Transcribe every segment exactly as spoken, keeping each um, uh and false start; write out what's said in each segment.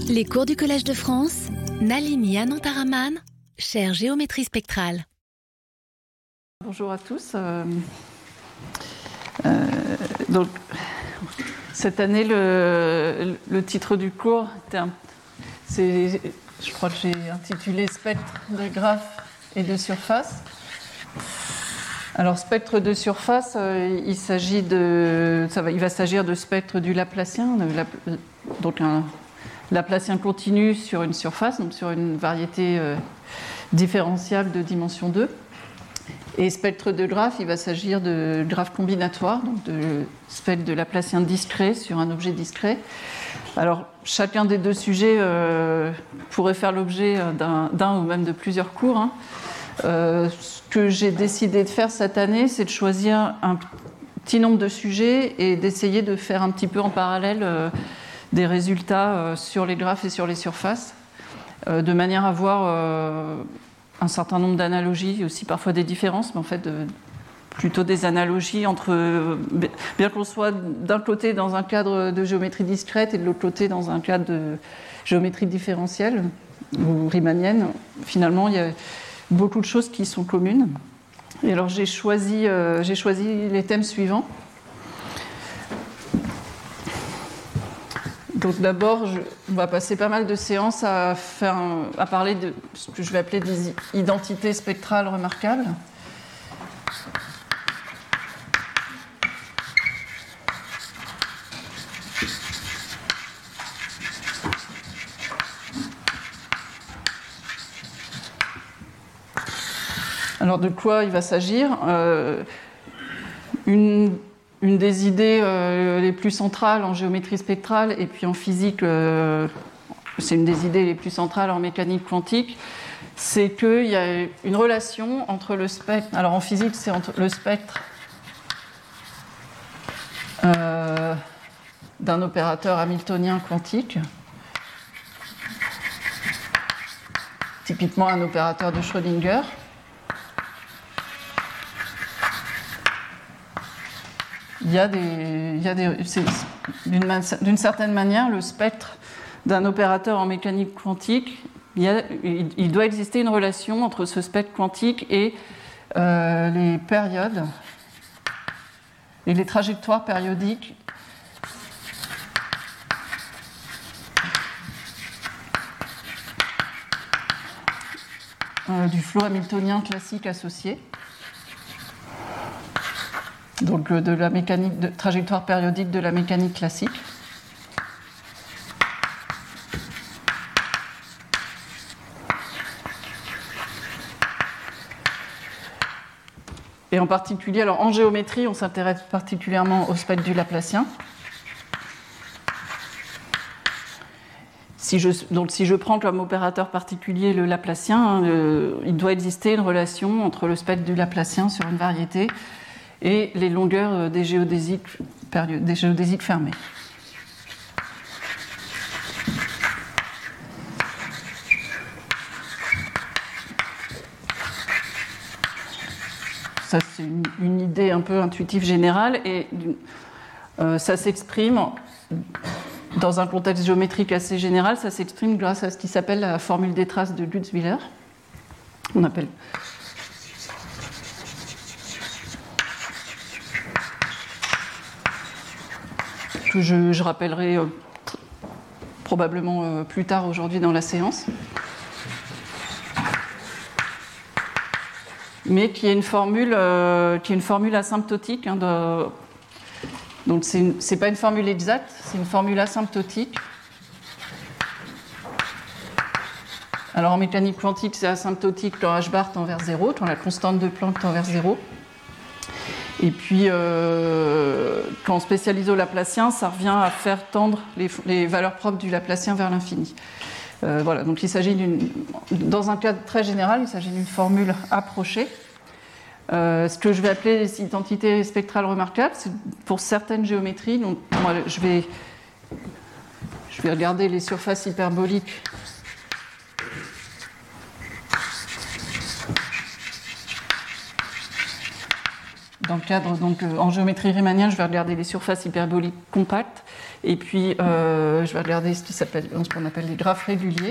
Les cours du Collège de France, Nalini Anantaraman, chère géométrie spectrale. Bonjour à tous. Euh, euh, donc, cette année, le, le titre du cours, c'est, je crois que j'ai intitulé Spectre de graphes et de surface. Alors, spectre de surface, euh, il s'agit de, ça va, il va s'agir de spectre du Laplacien, de la, donc un Laplacien continu sur une surface, donc sur une variété euh, différentiable de dimension deux. Et spectre de graphe, il va s'agir de graphe combinatoire, donc de spectre de Laplacien discret sur un objet discret. Alors, chacun des deux sujets euh, pourrait faire l'objet d'un, d'un ou même de plusieurs cours. Hein. Euh, ce que j'ai décidé de faire cette année, c'est de choisir un petit nombre de sujets et d'essayer de faire un petit peu en parallèle euh, des résultats euh, sur les graphes et sur les surfaces, euh, de manière à voir euh, un certain nombre d'analogies, aussi parfois des différences, mais en fait de, plutôt des analogies entre, bien qu'on soit d'un côté dans un cadre de géométrie discrète et de l'autre côté dans un cadre de géométrie différentielle ou riemannienne, finalement il y a beaucoup de choses qui sont communes. Et alors j'ai choisi, euh, j'ai choisi les thèmes suivants. Donc d'abord, je, on va passer pas mal de séances à, faire un, à parler de ce que je vais appeler des identités spectrales remarquables. Alors de quoi il va s'agir ? euh, une, une des idées euh, les plus centrales en géométrie spectrale et puis en physique, euh, c'est une des idées les plus centrales en mécanique quantique, c'est qu'il y a une relation entre le spectre, alors en physique c'est entre le spectre euh, d'un opérateur hamiltonien quantique, typiquement un opérateur de Schrödinger, il y a des, il y a des, c'est, d'une, d'une certaine manière, le spectre d'un opérateur en mécanique quantique, il, y a, il, il doit exister une relation entre ce spectre quantique et euh, les périodes et les trajectoires périodiques euh, du flot hamiltonien classique associé. Donc de la mécanique de trajectoire périodique de la mécanique classique. Et en particulier, alors en géométrie, on s'intéresse particulièrement au spectre du Laplacien. Si je, donc si je prends comme opérateur particulier le Laplacien, hein, le, il doit exister une relation entre le spectre du Laplacien sur une variété et les longueurs des géodésiques, des géodésiques fermées. Ça, c'est une, une idée un peu intuitive générale et euh, ça s'exprime dans un contexte géométrique assez général, ça s'exprime grâce à ce qui s'appelle la formule des traces de Lutz-Wieler. On appelle que je, je rappellerai euh, probablement euh, plus tard aujourd'hui dans la séance, mais qui est une formule, euh, qui est une formule asymptotique. Hein, de, donc c'est, une, c'est pas une formule exacte, c'est une formule asymptotique. Alors en mécanique quantique, c'est asymptotique quand h bar tend vers zéro, quand la constante de Planck tend vers zéro. Et puis, euh, quand on spécialise au Laplacien, ça revient à faire tendre les, les valeurs propres du Laplacien vers l'infini. Euh, voilà, donc il s'agit d'une, dans un cadre très général, il s'agit d'une formule approchée. Euh, ce que je vais appeler les identités spectrales remarquables, c'est pour certaines géométries. Donc, moi, je vais, je vais regarder les surfaces hyperboliques. Dans le cadre, donc, en géométrie riemannienne, je vais regarder les surfaces hyperboliques compactes. Et puis, euh, je vais regarder ce qui s'appelle, ce qu'on appelle les graphes réguliers.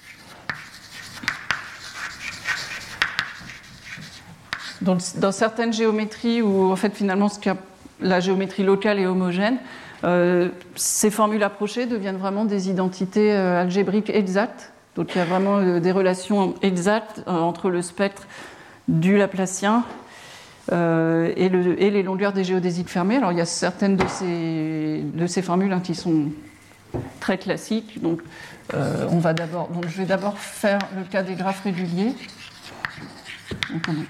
Donc, dans certaines géométries où, en fait, finalement, ce la géométrie locale est homogène, euh, ces formules approchées deviennent vraiment des identités euh, algébriques exactes. Donc, il y a vraiment euh, des relations exactes euh, entre le spectre du Laplacien euh, et, le, et les longueurs des géodésiques fermées. Alors, il y a certaines de ces, de ces formules hein, qui sont très classiques. Donc, euh, on va d'abord, donc, je vais d'abord faire le cas des graphes réguliers. Donc, on...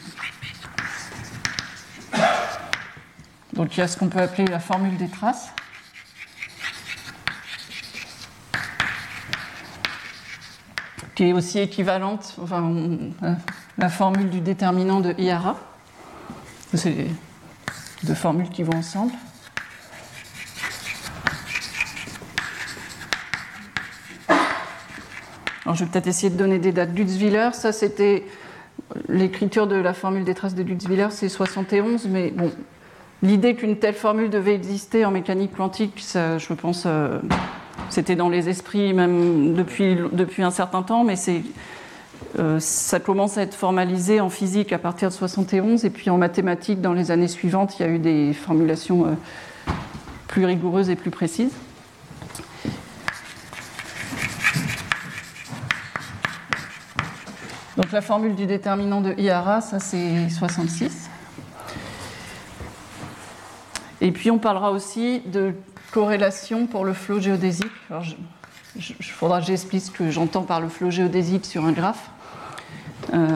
Donc il y a ce qu'on peut appeler la formule des traces. Qui est aussi équivalente, enfin, on, la formule du déterminant de I R A. C'est deux formules qui vont ensemble. Alors je vais peut-être essayer de donner des dates. Lutzwiller, ça c'était l'écriture de la formule des traces de Lutzwiller, c'est soixante et onze, mais bon. L'idée qu'une telle formule devait exister en mécanique quantique, ça, je pense, euh, c'était dans les esprits même depuis, depuis un certain temps, mais c'est, euh, ça commence à être formalisé en physique à partir de soixante et onze, et puis en mathématiques, dans les années suivantes, il y a eu des formulations euh, plus rigoureuses et plus précises. Donc la formule du déterminant de I R A, ça c'est soixante-six. Et puis on parlera aussi de corrélation pour le flot géodésique. Alors, il faudra que j'explique ce que j'entends par le flot géodésique sur un graphe. Euh...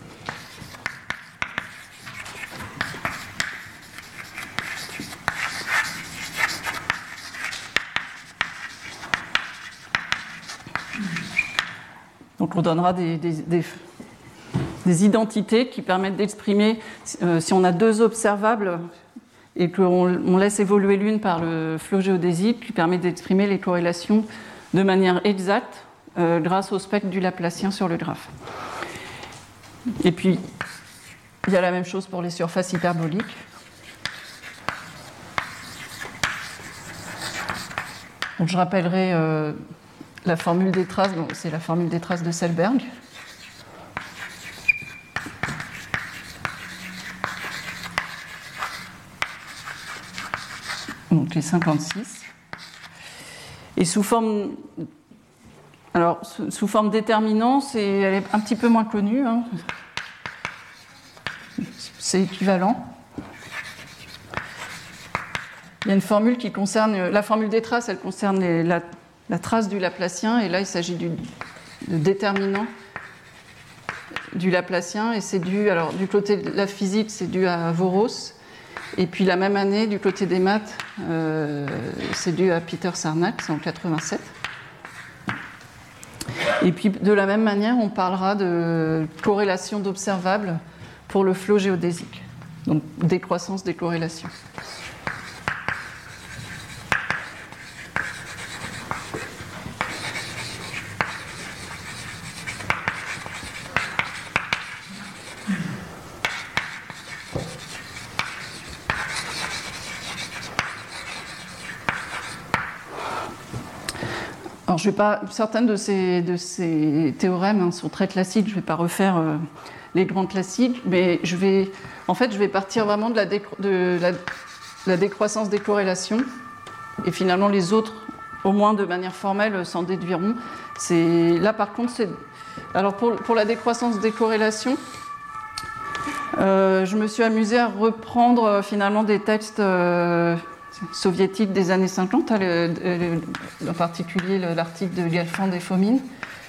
Donc on donnera des, des, des, des identités qui permettent d'exprimer, euh, si on a deux observables, et qu'on laisse évoluer l'une par le flot géodésique qui permet d'exprimer les corrélations de manière exacte euh, grâce au spectre du Laplacien sur le graphe. Et puis, il y a la même chose pour les surfaces hyperboliques. Donc, je rappellerai euh, la formule des traces, donc c'est la formule des traces de Selberg. Donc les cinquante-six. Et sous forme, alors, sous forme déterminant, c'est, elle est un petit peu moins connue. Hein. C'est équivalent. Il y a une formule qui concerne, la formule des traces, elle concerne les, la, la trace du Laplacien, et là il s'agit du de déterminant du Laplacien, et c'est dû, alors du côté de la physique, c'est dû à Voros. Et puis la même année, du côté des maths, euh, c'est dû à Peter Sarnak, c'est en quatre-vingt-sept. Et puis de la même manière, on parlera de corrélation d'observables pour le flot géodésique, donc décroissance des corrélations. Alors, je vais pas, certaines de ces, de ces théorèmes hein, sont très classiques, je ne vais pas refaire euh, les grands classiques, mais je vais, en fait, je vais partir vraiment de la, décro- de la, la décroissance des corrélations, et finalement les autres, au moins de manière formelle, s'en déduiront. C'est, là, par contre, c'est... Alors, pour, pour la décroissance des corrélations, euh, je me suis amusée à reprendre euh, finalement des textes... Euh, soviétique des années cinquante, le, le, en particulier l'article de Galfand et Fomin,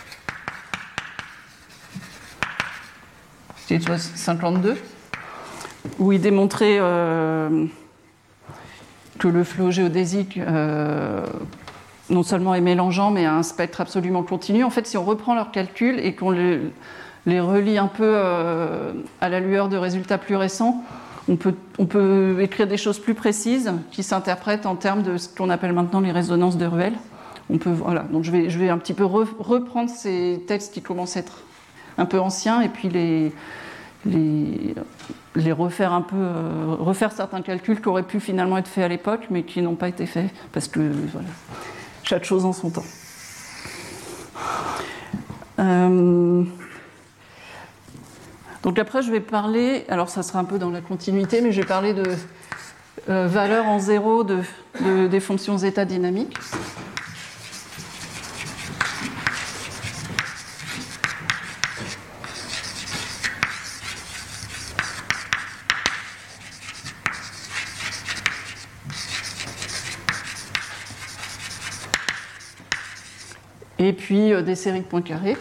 qui est de cinquante-deux, où il démontrait euh, que le flot géodésique euh, non seulement est mélangeant, mais a un spectre absolument continu. En fait, si on reprend leurs calculs et qu'on les, les relie un peu euh, à la lueur de résultats plus récents, On peut, on peut écrire des choses plus précises qui s'interprètent en termes de ce qu'on appelle maintenant les résonances de Ruel. On peut, voilà. Donc je vais, je vais un petit peu re, reprendre ces textes qui commencent à être un peu anciens et puis les, les, les refaire un peu, euh, refaire certains calculs qui auraient pu finalement être faits à l'époque, mais qui n'ont pas été faits, parce que voilà, chaque chose en son temps. Euh, donc après, je vais parler, alors ça sera un peu dans la continuité, mais je vais parler de euh, valeurs en zéro de, de, des fonctions zeta dynamiques. Et puis euh, des séries de points carrés.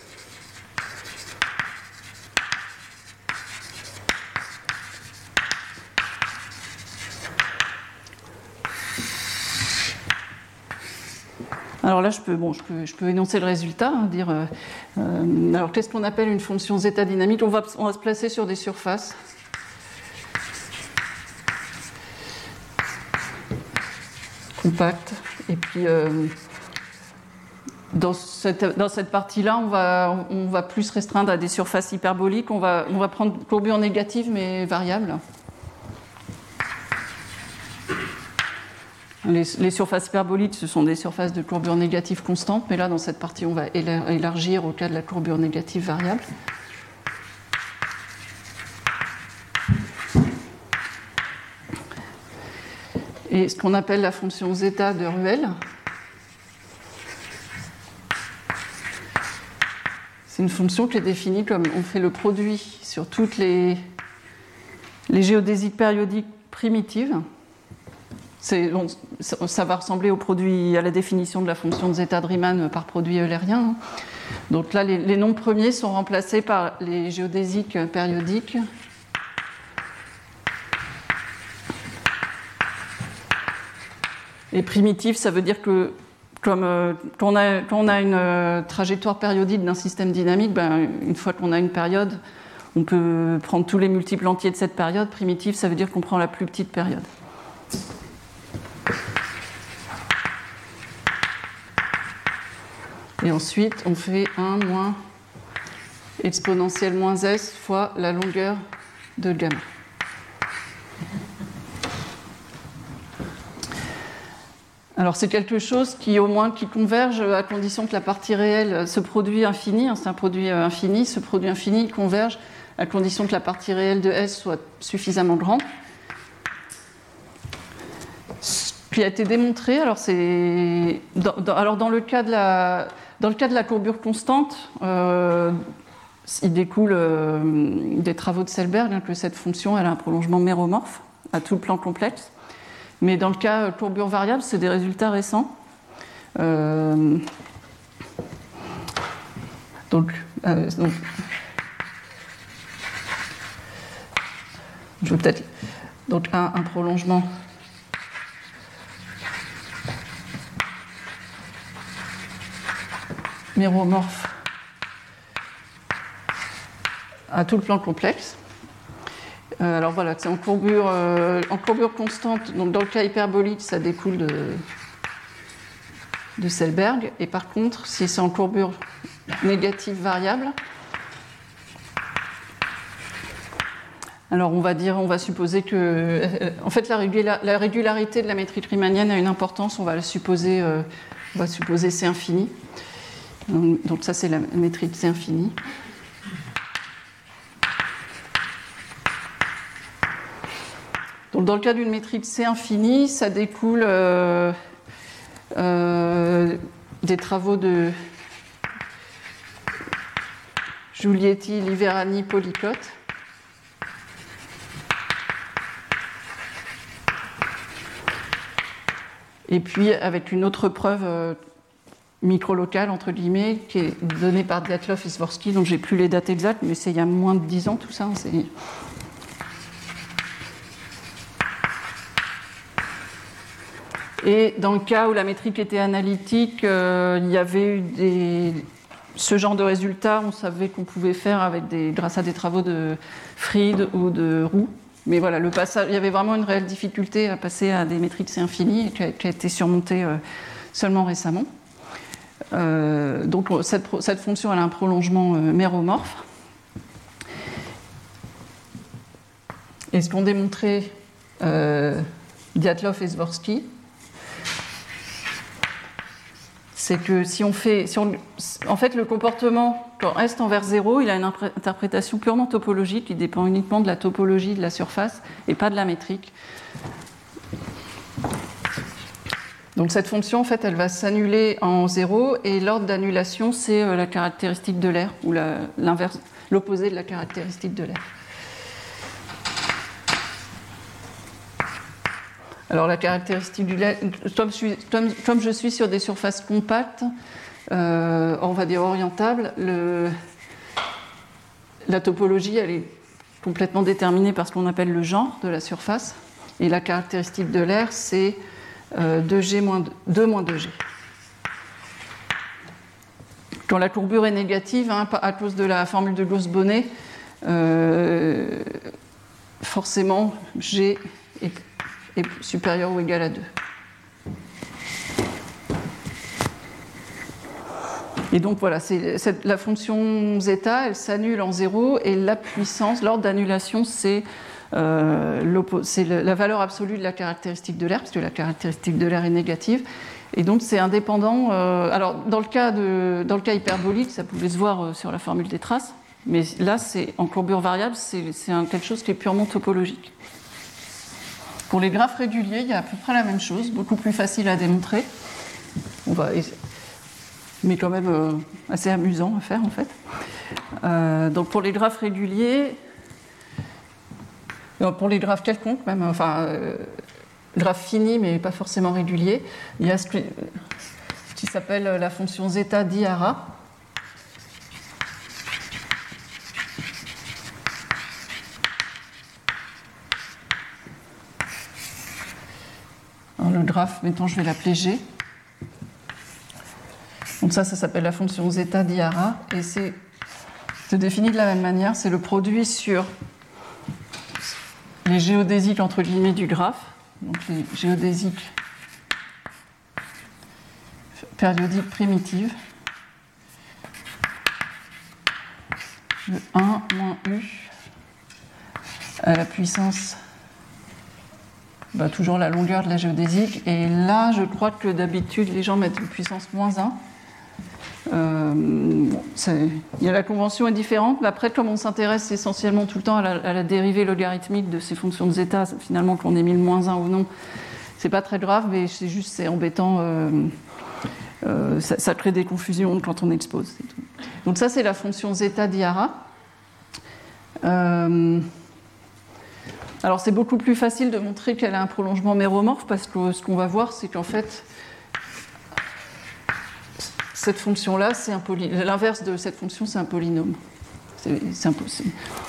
Alors là, je peux, bon, je peux, je peux énoncer le résultat, hein, dire. Euh, euh, alors, qu'est-ce qu'on appelle une fonction zeta dynamique ? On va, on va se placer sur des surfaces. Compactes. Et puis, euh, dans cette, dans cette partie-là, on va, on va plus restreindre à des surfaces hyperboliques. On va, on va prendre courbure négative, mais variable. Les, les surfaces hyperboliques, ce sont des surfaces de courbure négative constante, mais là, dans cette partie, on va élargir au cas de la courbure négative variable. Et ce qu'on appelle la fonction zeta de Ruel, c'est une fonction qui est définie comme on fait le produit sur toutes les, les géodésiques périodiques primitives. C'est, bon, ça va ressembler au produit, à la définition de la fonction de zeta de Riemann par produit eulérien. Donc là, les, les nombres premiers sont remplacés par les géodésiques périodiques. Et primitif, ça veut dire que comme, euh, quand, on a, quand on a une euh, trajectoire périodique d'un système dynamique, ben, une fois qu'on a une période, on peut prendre tous les multiples entiers de cette période. Primitif, ça veut dire qu'on prend la plus petite période. Et ensuite, on fait un moins exponentielle moins s fois la longueur de gamma. Alors c'est quelque chose qui au moins qui converge à condition que la partie réelle, ce produit infini, hein, c'est un produit infini, ce produit infini converge à condition que la partie réelle de S soit suffisamment grande. Ce qui a été démontré, alors c'est dans, dans, alors dans le cas de la dans le cas de la courbure constante, euh, il découle euh, des travaux de Selberg, hein, que cette fonction elle a un prolongement méromorphe à tout le plan complexe. Mais dans le cas courbure variable, c'est des résultats récents. Euh, donc, euh, donc, je vais peut-être donc un, un prolongement méromorphe à tout le plan complexe. Euh, alors voilà, c'est en courbure, euh, en courbure constante. Donc dans le cas hyperbolique, ça découle de, de Selberg. Et par contre, si c'est en courbure négative variable, alors on va dire, on va supposer que, euh, en fait, la, régula- la régularité de la métrique riemannienne a une importance. On va la supposer, euh, on va supposer C infini. Donc ça, c'est la métrique C infini. Donc, dans le cas d'une métrique C infinie, ça découle euh, euh, des travaux de Giulietti, Liverani, Polycott. Et puis avec une autre preuve euh, micro-locale, entre guillemets, qui est donnée par Dyatlov et Svorsky, donc j'ai plus les dates exactes, mais c'est il y a moins de dix ans tout ça. C'est... Et dans le cas où la métrique était analytique, euh, il y avait eu des... ce genre de résultats, on savait qu'on pouvait faire avec des... grâce à des travaux de Fried ou de Roux. Mais voilà, le passage, il y avait vraiment une réelle difficulté à passer à des métriques C infinies, qui a, qui a été surmontée euh, seulement récemment. Euh, donc cette, cette fonction elle a un prolongement euh, méromorphe. Et ce qu'ont démontré euh, Dyatlov et Dvorsky, c'est que si on fait... Si on, en fait, le comportement, quand S tend vers zéro, il a une interprétation purement topologique, qui dépend uniquement de la topologie de la surface et pas de la métrique. Donc cette fonction, en fait, elle va s'annuler en zéro, et l'ordre d'annulation, c'est la caractéristique de l'air, ou l'inverse, l'opposé de la caractéristique de l'air. Alors la caractéristique du l'air, comme, comme, comme je suis sur des surfaces compactes, euh, on va dire orientables, le, la topologie, elle est complètement déterminée par ce qu'on appelle le genre de la surface, et la caractéristique de l'air, c'est euh, deux G moins deux moins deux G. Quand la courbure est négative, hein, à cause de la formule de Gauss-Bonnet, euh, forcément G est, est supérieur ou égal à deux. Et donc voilà, c'est, c'est, la fonction zeta, elle s'annule en zéro, et la puissance, l'ordre d'annulation, c'est, euh, c'est la valeur absolue de la caractéristique de l'air, parce que la caractéristique de l'air est négative. Et donc c'est indépendant. Euh, alors dans le cas de, dans le cas hyperbolique, ça pouvait se voir sur la formule des traces, mais là, c'est en courbure variable, c'est, c'est un, quelque chose qui est purement topologique. Pour les graphes réguliers, il y a à peu près la même chose, beaucoup plus facile à démontrer. On va, mais quand même euh, assez amusant à faire en fait. Euh, donc pour les graphes réguliers, pour les graphes quelconques même, enfin. Euh, graphe fini mais pas forcément régulier, il y a ce qui s'appelle la fonction zeta d'Ihara. Alors le graphe, mettons, je vais l'appeler G. Donc ça, ça s'appelle la fonction zeta d'Ihara, et c'est, c'est défini de la même manière, c'est le produit sur les géodésiques entre guillemets du graphe. Donc les géodésiques périodiques primitives, de un moins U à la puissance, bah, toujours la longueur de la géodésique, et là je crois que d'habitude les gens mettent une puissance moins un. Euh, bon, il y a la convention est différente, mais après comme on s'intéresse essentiellement tout le temps à la, à la dérivée logarithmique de ces fonctions de zeta, finalement qu'on ait mis le moins un ou non, c'est pas très grave, mais c'est juste c'est embêtant, euh, euh, ça, ça crée des confusions quand on expose. C'est tout. Donc ça c'est la fonction zeta d'Ihara. Euh, alors c'est beaucoup plus facile de montrer qu'elle a un prolongement méromorphe, parce que ce qu'on va voir c'est qu'en fait cette fonction-là, c'est un poly... l'inverse de cette fonction, c'est un polynôme. C'est, c'est impossible.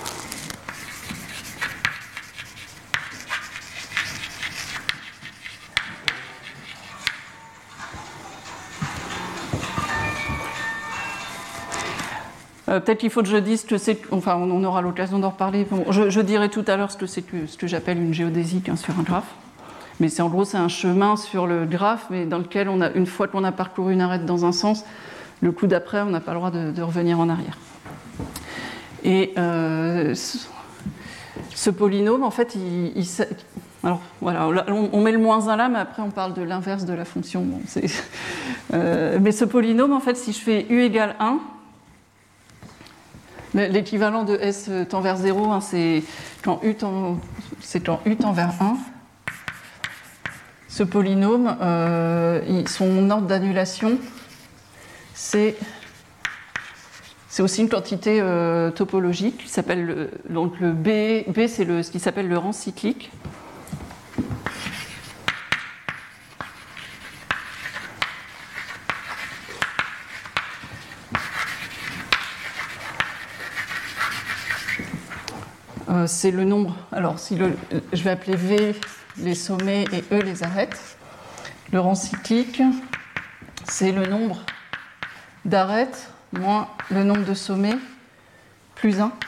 Euh, peut-être qu'il faut que je dise que c'est... Enfin, on aura l'occasion d'en reparler. Bon, je, je dirai tout à l'heure ce que c'est que, ce que j'appelle une géodésique hein, sur un graphe. Mais c'est en gros, c'est un chemin sur le graphe, mais dans lequel, on a, une fois qu'on a parcouru une arête dans un sens, le coup d'après, on n'a pas le droit de, de revenir en arrière. Et euh, ce, ce polynôme, en fait, il, il, alors voilà, on, on met le moins un là, mais après on parle de l'inverse de la fonction. Bon, c'est, euh, mais ce polynôme, en fait, si je fais U égale un, l'équivalent de S tend vers zéro, hein, c'est quand U tend, c'est quand U tend vers un. Ce polynôme, euh, son ordre d'annulation, c'est, c'est aussi une quantité euh, topologique qui s'appelle le, donc le B. B, c'est le, ce qui s'appelle le rang cyclique. Euh, c'est le nombre. Alors, si le, je vais appeler V les sommets et E les arêtes. Le rang cyclique, c'est le nombre d'arêtes moins le nombre de sommets plus un.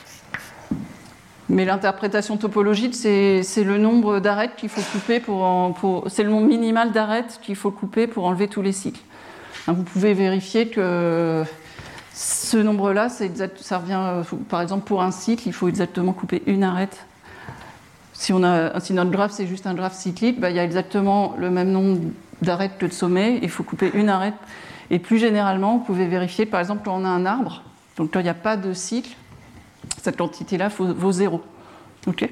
Mais l'interprétation topologique, c'est, c'est le nombre d'arêtes qu'il faut couper pour, en, pour... C'est le nombre minimal d'arêtes qu'il faut couper pour enlever tous les cycles. Hein, vous pouvez vérifier que ce nombre-là, c'est exact, ça revient... Par exemple, pour un cycle, il faut exactement couper une arête si, on a, si notre graphe c'est juste un graphe cyclique, bah, il y a exactement le même nombre d'arêtes que de sommets, il faut couper une arête. Et plus généralement, vous pouvez vérifier, par exemple, quand on a un arbre, donc quand il n'y a pas de cycle, cette quantité-là vaut zéro. Okay,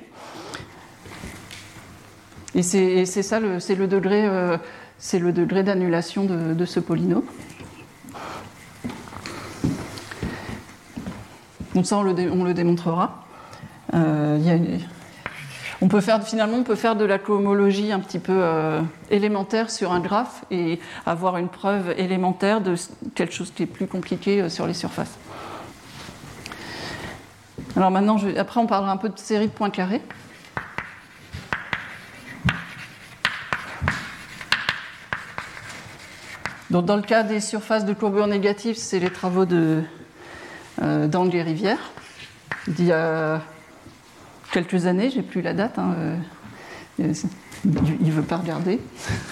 et c'est ça, c'est le degré, euh, c'est le degré d'annulation de, de ce polynôme. Donc ça, on le, dé, on le démontrera. Euh, y a une, on peut faire, finalement, on peut faire de la cohomologie un petit peu euh, élémentaire sur un graphe et avoir une preuve élémentaire de quelque chose qui est plus compliqué euh, sur les surfaces. Alors maintenant, je, après, on parlera un peu de série de points carrés. Donc, dans le cas des surfaces de courbure négative, c'est les travaux de, euh, d'Angle et Rivière, d'il y a quelques années, j'ai plus la date, hein, euh, il ne veut pas regarder.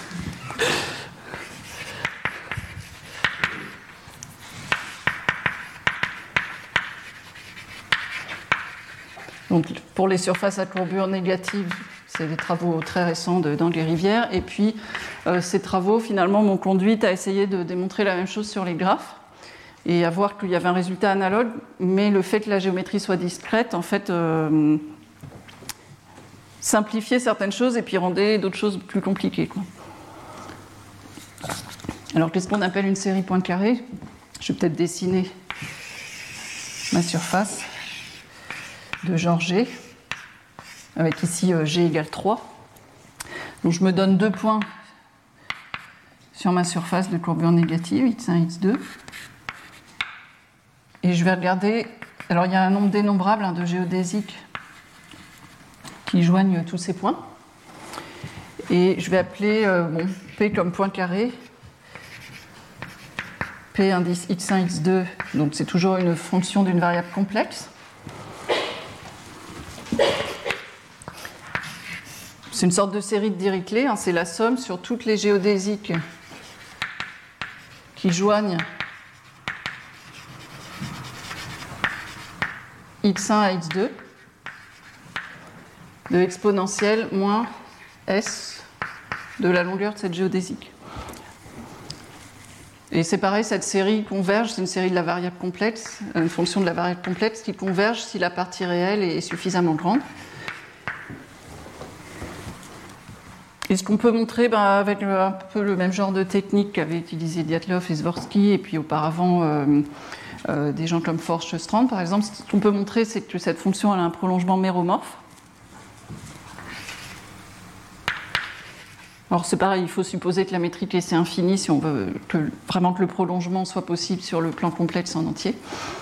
Donc, pour les surfaces à courbure négative, c'est des travaux très récents d'Angle et Rivière. Et puis, euh, ces travaux, finalement, m'ont conduite à essayer de démontrer la même chose sur les graphes et à voir qu'il y avait un résultat analogue, mais le fait que la géométrie soit discrète, en fait, euh, simplifiait certaines choses et puis rendait d'autres choses plus compliquées, quoi. Alors, qu'est-ce qu'on appelle une série point carré? Je vais peut-être dessiner ma surface de genre G, avec ici euh, G égale trois. Donc je me donne deux points sur ma surface de courbure négative, x un, x deux. Et je vais regarder, alors il y a un nombre dénombrable hein, de géodésiques qui joignent tous ces points. Et je vais appeler euh, bon, P comme point carré, P indice x un, x deux, donc c'est toujours une fonction d'une variable complexe. C'est une sorte de série de Dirichlet, hein, c'est la somme sur toutes les géodésiques qui joignent x un à x deux de exponentielle moins s de la longueur de cette géodésique. Et c'est pareil, cette série converge, c'est une série de la variable complexe, une fonction de la variable complexe qui converge si la partie réelle est suffisamment grande. Et ce qu'on peut montrer ben, avec le, un peu le même genre de technique qu'avaient utilisé Dyatlov et Zworsky, et puis auparavant euh, euh, des gens comme Forge-Strand, par exemple, ce qu'on peut montrer, c'est que cette fonction elle a un prolongement méromorphe. Alors c'est pareil, il faut supposer que la métrique est infinie si on veut que, vraiment que le prolongement soit possible sur le plan complexe en entier.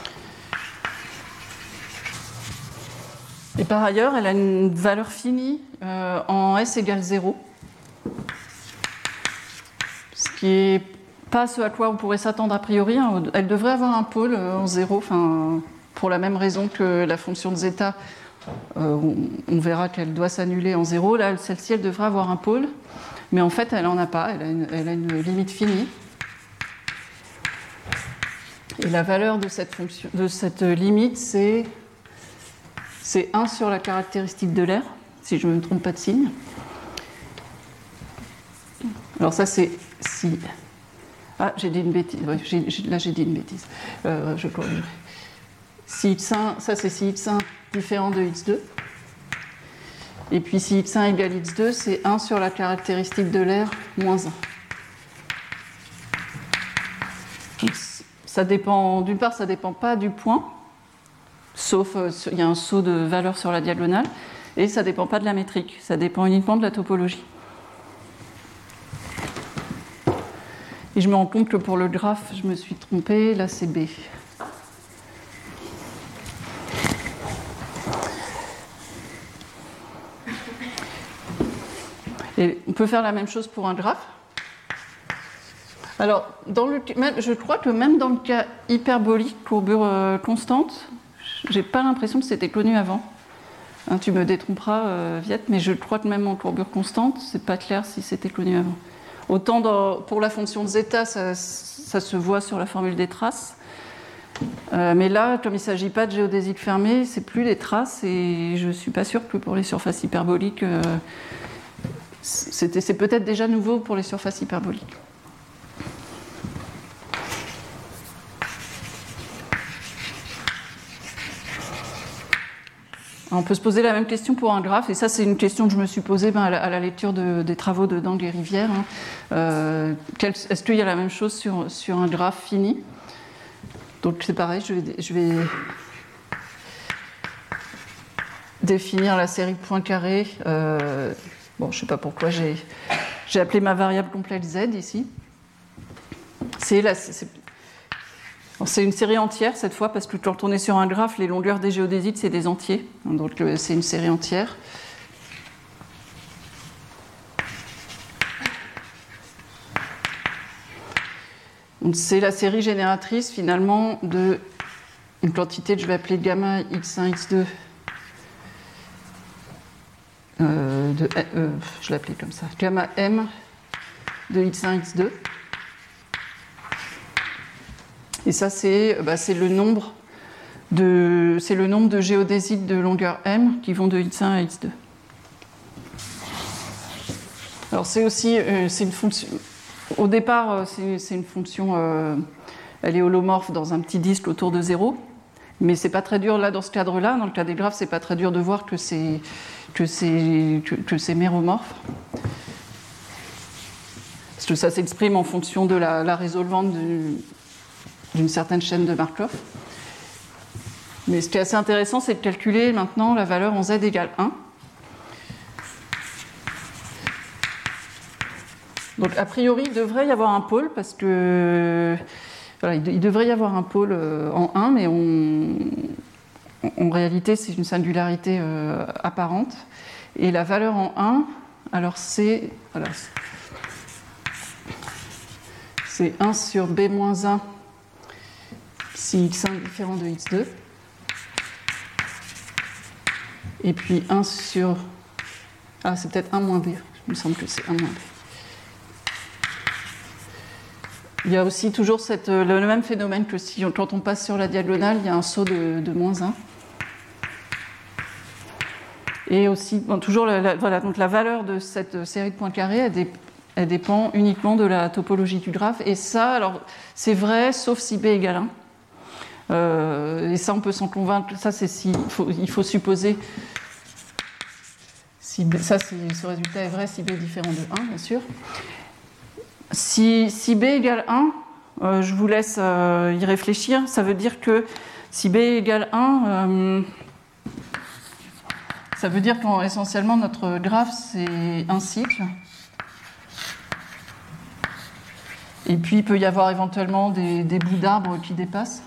Et par ailleurs, elle a une valeur finie euh, en S égale zéro. Ce qui n'est pas ce à quoi on pourrait s'attendre a priori. Hein. Elle devrait avoir un pôle en zéro, enfin, pour la même raison que la fonction de zeta, euh, on, on verra qu'elle doit s'annuler en zéro. Là, celle-ci, elle devrait avoir un pôle, mais en fait, elle n'en a pas. Elle a, une, elle a une limite finie. Et la valeur de cette, fonction, de cette limite, c'est un sur la caractéristique de l'air, si je ne me trompe pas de signe. Alors ça, c'est si... Ah, j'ai dit une bêtise. Ouais, j'ai, j'ai, là, j'ai dit une bêtise. Euh, je corrigerai. Si x un, ça, c'est si x un différent de x deux. Et puis, si x un égale x deux, c'est un sur la caractéristique de l'air moins un. Donc, ça dépend, d'une part, ça ne dépend pas du point, sauf euh, il y a un saut de valeur sur la diagonale, et ça ne dépend pas de la métrique, ça dépend uniquement de la topologie. Et je me rends compte que pour le graphe, je me suis trompée, là c'est B. Et on peut faire la même chose pour un graphe. Alors, dans le, je crois que même dans le cas hyperbolique, courbure euh, constante, j'ai pas l'impression que c'était connu avant. Hein, tu me détromperas, euh, Viette, mais je crois que même en courbure constante, c'est pas clair si c'était connu avant. Autant dans, pour la fonction de zeta, ça, ça se voit sur la formule des traces, Euh, mais là, comme il ne s'agit pas de géodésique fermée, c'est plus les traces, et je ne suis pas sûre que pour les surfaces hyperboliques, euh, c'était, c'est peut-être déjà nouveau pour les surfaces hyperboliques. On peut se poser la même question pour un graphe, et ça c'est une question que je me suis posée ben, à, la, à la lecture de, des travaux de Dang et Rivière. Hein. Euh, quel, est-ce qu'il y a la même chose sur, sur un graphe fini? Donc c'est pareil, je vais, je vais définir la série de points carrés. Euh, bon, je ne sais pas pourquoi j'ai, j'ai appelé ma variable complexe z ici. C'est la, c'est, C'est une série entière cette fois, parce que quand on est sur un graphe, les longueurs des géodésites, c'est des entiers. Donc c'est une série entière. Donc c'est la série génératrice finalement de une quantité que je vais appeler gamma x un, x deux. Euh, de, euh, je l'appelais comme ça. Gamma m de x un, x deux. Et ça, c'est, bah, c'est, le nombre de, c'est le nombre de géodésites de longueur m qui vont de x un à x deux. Alors, c'est aussi euh, c'est une fonction. Au départ, c'est, c'est une fonction. Euh, elle est holomorphe dans un petit disque autour de zéro. Mais c'est pas très dur là dans ce cadre-là. Dans le cas des graphes, c'est pas très dur de voir que c'est, que c'est, que, que c'est méromorphe. Parce que ça s'exprime en fonction de la, la résolvante du. d'une certaine chaîne de Markov. Mais ce qui est assez intéressant, c'est de calculer maintenant la valeur en z égale un. Donc, a priori, il devrait y avoir un pôle, parce que voilà, il devrait y avoir un pôle en un, mais on, en réalité, c'est une singularité euh, apparente. Et la valeur en un, alors c'est, voilà, c'est un sur b moins un. Si x un est différent de x deux, et puis un sur... Ah, c'est peut-être un moins b, il me semble que c'est un moins b. Il y a aussi toujours cette, le même phénomène que si, quand on passe sur la diagonale, il y a un saut de, de moins un. Et aussi, bon, toujours, la, la, voilà, donc la valeur de cette série de points carrés, elle, dé, elle dépend uniquement de la topologie du graphe. Et ça, alors, c'est vrai, sauf si b égale un. Euh, et ça, on peut s'en convaincre. Ça, c'est si il faut, il faut supposer. Si B, ça, c'est, ce résultat est vrai si b est différent de un, bien sûr. Si, si b égale un, euh, je vous laisse euh, y réfléchir. Ça veut dire que si b égale un, euh, ça veut dire qu'essentiellement notre graphe c'est un cycle. Et puis il peut y avoir éventuellement des, des bouts d'arbres qui dépassent.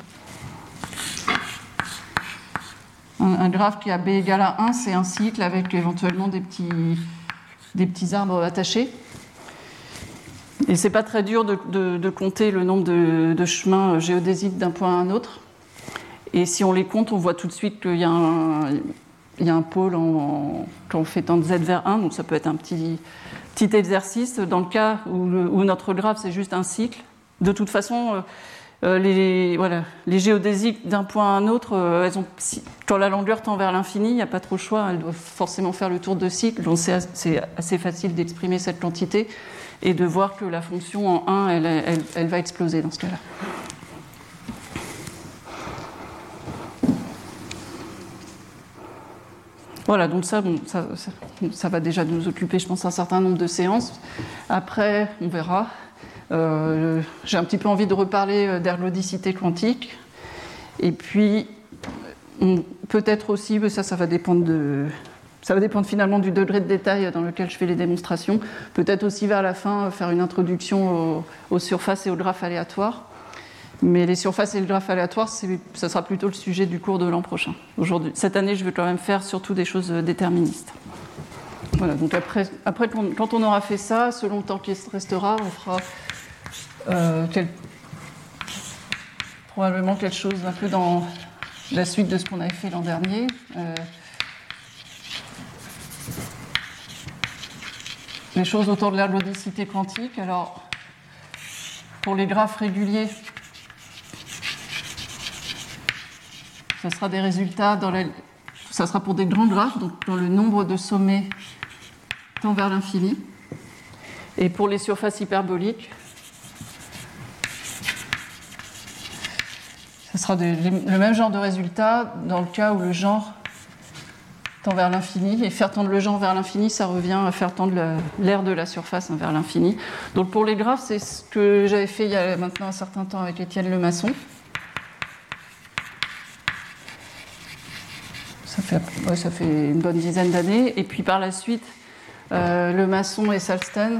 Un graphe qui a b égale à un, c'est un cycle avec éventuellement des petits, des petits arbres attachés. Et c'est pas très dur de, de, de compter le nombre de, de chemins géodésiques d'un point à un autre. Et si on les compte, on voit tout de suite qu'il y a un, il y a un pôle en, quand on fait tendre z vers un, donc ça peut être un petit, petit exercice. Dans le cas où, le, où notre graphe c'est juste un cycle, de toute façon... Euh, Les, voilà, les géodésiques d'un point à un autre, euh, elles ont, si, quand la longueur tend vers l'infini, il n'y a pas trop le choix, elles doivent forcément faire le tour de cycle, donc c'est, c'est assez facile d'exprimer cette quantité et de voir que la fonction en un, elle, elle, elle va exploser dans ce cas-là. Voilà, donc ça, bon, ça, ça, ça va déjà nous occuper, je pense, un certain nombre de séances. Après, on verra. Euh, j'ai un petit peu envie de reparler d'ergodicité quantique. Et puis, on, peut-être aussi, mais ça, ça va dépendre de, ça va dépendre finalement du degré de détail dans lequel je fais les démonstrations. Peut-être aussi vers la fin faire une introduction aux, aux surfaces et aux graphes aléatoires. Mais les surfaces et le graphe aléatoire, c'est, ça sera plutôt le sujet du cours de l'an prochain. Aujourd'hui, cette année, je vais quand même faire surtout des choses déterministes. Voilà, donc après, après quand on aura fait ça, selon le temps qui restera, on fera euh, quel, probablement quelque chose un peu dans la suite de ce qu'on avait fait l'an dernier. Euh, les choses autour de l'ergodicité quantique. Alors, pour les graphes réguliers, ça sera des résultats dans la, ça sera pour des grands graphes, donc dans le nombre de sommets tend vers l'infini. Et pour les surfaces hyperboliques, ce sera des, les, le même genre de résultat dans le cas où le genre tend vers l'infini. Et faire tendre le genre vers l'infini, ça revient à faire tendre l'aire de la surface vers l'infini. Donc pour les graphes, c'est ce que j'avais fait il y a maintenant un certain temps avec Étienne Lemasson. Ça fait, ouais, ça fait une bonne dizaine d'années. Et puis par la suite, euh, Lemasson et Salsten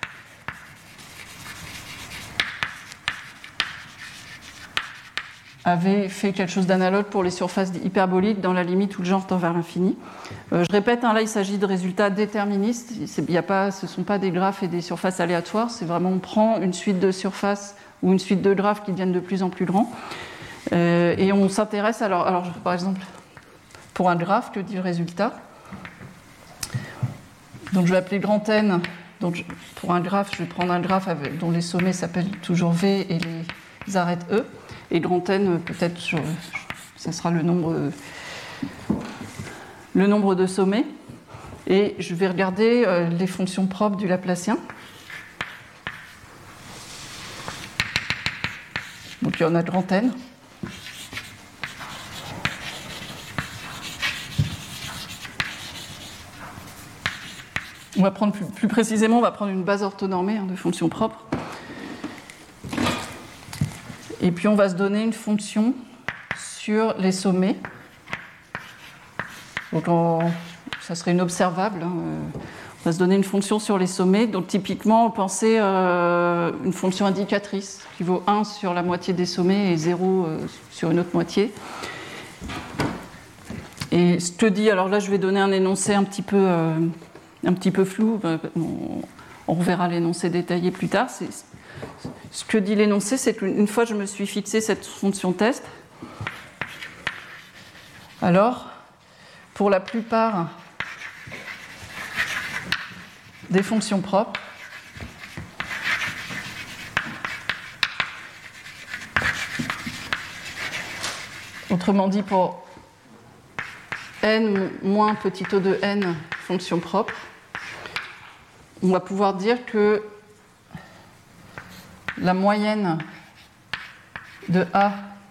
avaient fait quelque chose d'analogue pour les surfaces hyperboliques dans la limite où le genre tend vers l'infini. Euh, je répète, hein, là il s'agit de résultats déterministes. Il y a pas, ce ne sont pas des graphes et des surfaces aléatoires. C'est vraiment on prend une suite de surfaces ou une suite de graphes qui deviennent de plus en plus grands. Euh, et on s'intéresse alors, alors, par exemple, pour un graphe, que dit le résultat? Donc je vais appeler grand N. Donc pour un graphe, je vais prendre un graphe avec, dont les sommets s'appellent toujours V et les arêtes E. Et grand N, peut-être, ça sera le nombre, le nombre de sommets. Et je vais regarder euh, les fonctions propres du Laplacien. Donc il y en a grand N. On va prendre plus, plus précisément, on va prendre une base orthonormée hein, de fonctions propres. Et puis on va se donner une fonction sur les sommets. Donc on, ça serait une observable. Hein. On va se donner une fonction sur les sommets. Donc typiquement, on pensait euh, une fonction indicatrice qui vaut un sur la moitié des sommets et zéro euh, sur une autre moitié. Et ce que dit, alors là je vais donner un énoncé un petit peu... Euh, un petit peu flou, on reverra l'énoncé détaillé plus tard. C'est, ce que dit l'énoncé, c'est qu'une fois que je me suis fixé cette fonction test, alors, pour la plupart des fonctions propres, autrement dit pour n moins petit o de n fonction propre, on va pouvoir dire que la moyenne de A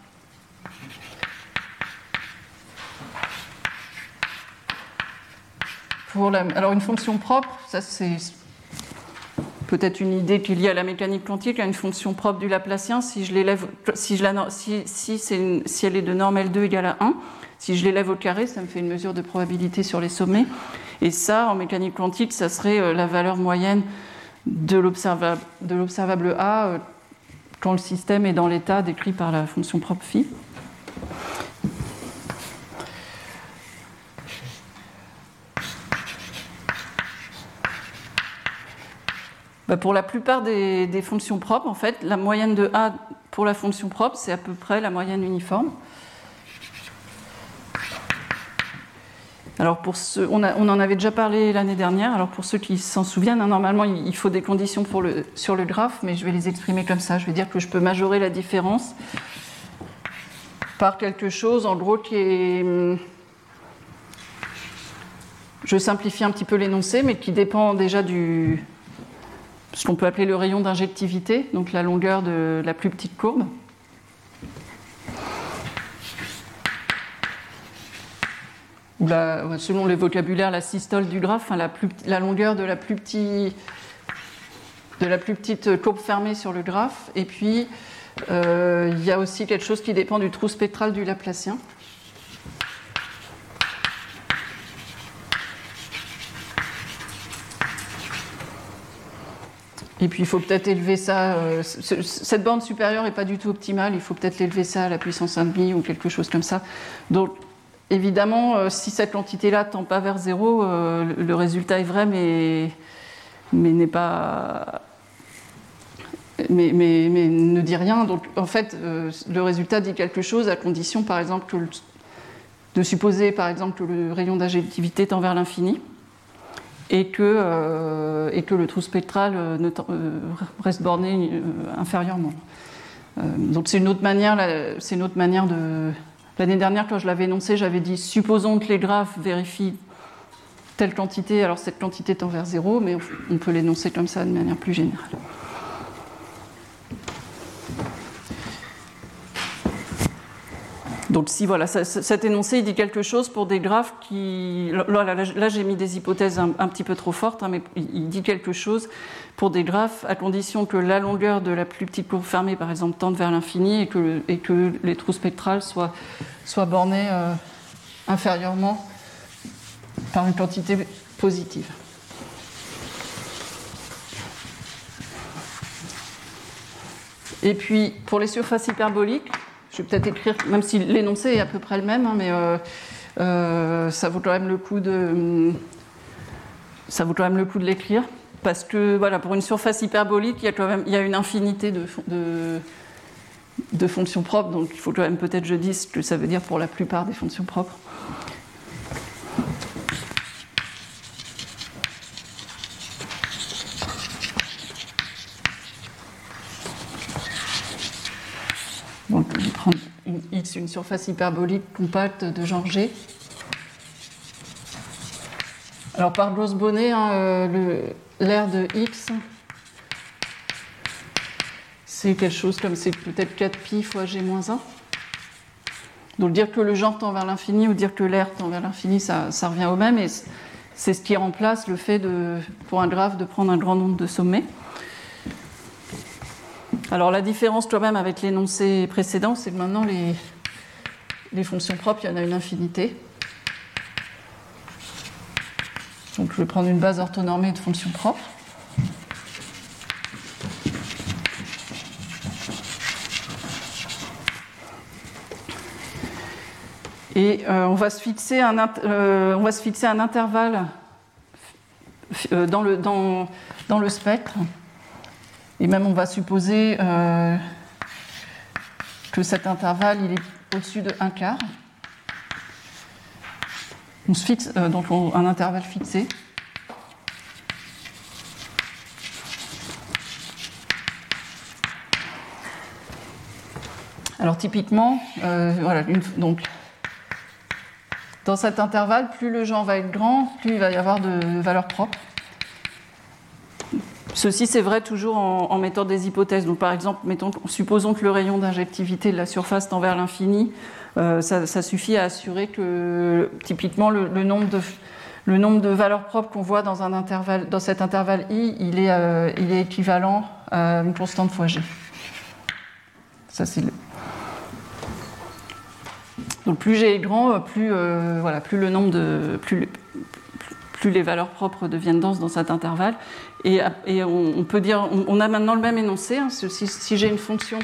pour la, alors une fonction propre, ça c'est peut-être une idée qui est liée à la mécanique quantique, à une fonction propre du Laplacien, si je l'élève, si, je la, si, si, c'est une, si elle est de norme L deux égale à un, si je l'élève au carré, ça me fait une mesure de probabilité sur les sommets. Et ça, en mécanique quantique, ça serait la valeur moyenne de l'observable, de l'observable A quand le système est dans l'état décrit par la fonction propre phi. Bah pour la plupart des, des fonctions propres, en fait, la moyenne de A pour la fonction propre, c'est à peu près la moyenne uniforme. Alors pour ceux, on, a, on en avait déjà parlé l'année dernière, alors pour ceux qui s'en souviennent, hein, normalement il faut des conditions pour le, sur le graphe, mais je vais les exprimer comme ça. Je vais dire que je peux majorer la différence par quelque chose, en gros, qui est... Je simplifie un petit peu l'énoncé, mais qui dépend déjà du... ce qu'on peut appeler le rayon d'injectivité, donc la longueur de la plus petite courbe. Ou la, selon le vocabulaire, la systole du graphe, enfin la, plus, la longueur de la, plus petit, de la plus petite courbe fermée sur le graphe. Et puis, euh, il y a aussi quelque chose qui dépend du trou spectral du Laplacien. Et puis, il faut peut-être élever ça... Euh, cette borne supérieure n'est pas du tout optimale. Il faut peut-être l'élever ça à la puissance un demi ou quelque chose comme ça. Donc, évidemment, euh, si cette quantité-là ne tend pas vers zéro, euh, le, le résultat est vrai, mais, mais n'est pas... Mais, mais, mais ne dit rien. Donc, en fait, euh, le résultat dit quelque chose à condition, par exemple, que le, de supposer, par exemple, que le rayon d'injectivité tend vers l'infini et que, euh, et que le trou spectral euh, ne tend, euh, reste borné euh, inférieurement. Euh, donc, c'est une autre manière, là, c'est une autre manière de... L'année dernière, quand je l'avais énoncé, j'avais dit supposons que les graphes vérifient telle quantité, alors cette quantité tend vers zéro, mais on peut l'énoncer comme ça de manière plus générale. Donc si voilà, ça, cet énoncé il dit quelque chose pour des graphes qui... Là, là, là j'ai mis des hypothèses un, un petit peu trop fortes, hein, mais il dit quelque chose pour des graphes à condition que la longueur de la plus petite courbe fermée, par exemple, tende vers l'infini et que, et que les trous spectrales soient, soient bornés euh, inférieurement par une quantité positive. Et puis, pour les surfaces hyperboliques, je vais peut-être écrire, même si l'énoncé est à peu près le même, hein, mais euh, euh, ça vaut quand même le coup de, ça vaut quand même le coup de l'écrire, parce que voilà, pour une surface hyperbolique, il y a quand même, il y a une infinité de, de, de fonctions propres, donc il faut quand même peut-être que je dise ce que ça veut dire pour la plupart des fonctions propres. Donc, je vais prendre une X, une surface hyperbolique compacte de genre G. Alors, par Gauss-Bonnet, hein, euh, l'aire de X, c'est quelque chose comme, c'est peut-être quatre pi fois G moins un. Donc, dire que le genre tend vers l'infini ou dire que l'aire tend vers l'infini, ça, ça revient au même. Et c'est ce qui remplace le fait, de, pour un graphe, de prendre un grand nombre de sommets. Alors la différence quand même avec l'énoncé précédent, c'est que maintenant les, les fonctions propres, il y en a une infinité. Donc je vais prendre une base orthonormée de fonctions propres. Et euh, on va se fixer un, euh, on va se fixer un intervalle euh, dans, le, dans, dans le spectre. Et même on va supposer euh, que cet intervalle il est au-dessus de un quart. On se fixe euh, donc on, un intervalle fixé. Alors typiquement, euh, voilà, une, donc, dans cet intervalle, plus le genre va être grand, plus il va y avoir de valeurs propres. Ceci, c'est vrai toujours en, en mettant des hypothèses. Donc, par exemple, mettons, supposons que le rayon d'injectivité de la surface tend vers l'infini. Euh, ça, ça suffit à assurer que, typiquement, le, le, nombre, de, le nombre de valeurs propres qu'on voit dans, un intervalle, dans cet intervalle I, il est, euh, il est équivalent à une constante fois G. Ça, c'est le... Donc, plus G est grand, plus, euh, voilà, plus le nombre de... Plus, plus les valeurs propres deviennent denses dans cet intervalle. Et, et on, on peut dire, on, on a maintenant le même énoncé. Hein, si, si j'ai une fonction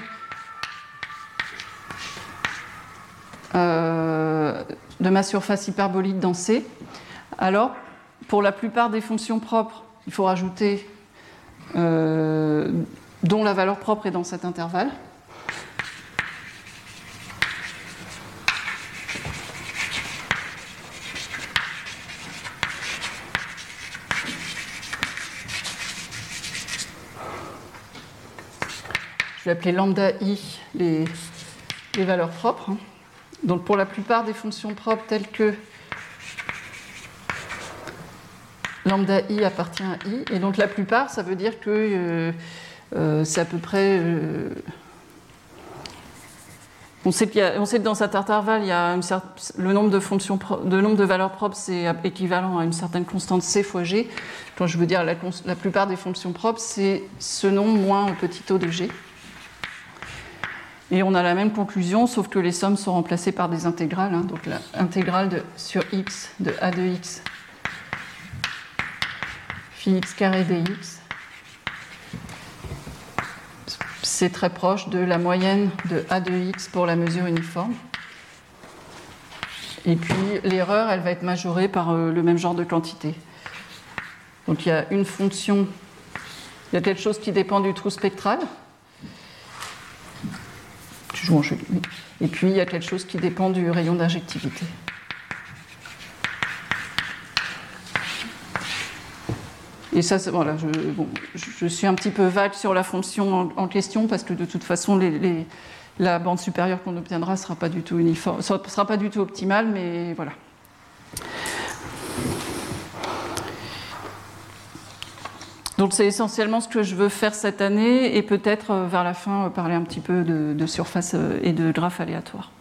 euh, de ma surface hyperbolique dans C, alors pour la plupart des fonctions propres, il faut rajouter euh, dont la valeur propre est dans cet intervalle. Je vais appeler lambda i les, les valeurs propres. Donc pour la plupart des fonctions propres telles que lambda i appartient à i, et donc la plupart, ça veut dire que euh, euh, c'est à peu près... Euh, on, sait qu'il y a, on sait que dans cet intervalle, il y a une certaine, le nombre de, fonctions pro, de nombre de valeurs propres, c'est équivalent à une certaine constante c fois g. Quand je veux dire la, la plupart des fonctions propres, c'est ce nombre moins au petit o de g. Et on a la même conclusion, sauf que les sommes sont remplacées par des intégrales. Hein, donc l'intégrale de, sur x de a de x phi x carré dx, c'est très proche de la moyenne de a de x pour la mesure uniforme. Et puis l'erreur, elle va être majorée par euh, le même genre de quantité. Donc il y a une fonction, il y a quelque chose qui dépend du trou spectral. Et puis, il y a quelque chose qui dépend du rayon d'injectivité. Et ça, voilà, je, bon, je suis un petit peu vague sur la fonction en, en question, parce que de toute façon, les, les, la bande supérieure qu'on obtiendra ne sera pas du tout uniforme, sera pas du tout optimale, mais voilà. Donc c'est essentiellement ce que je veux faire cette année et peut-être euh, vers la fin euh, parler un petit peu de, de surface euh, et de graphes aléatoires.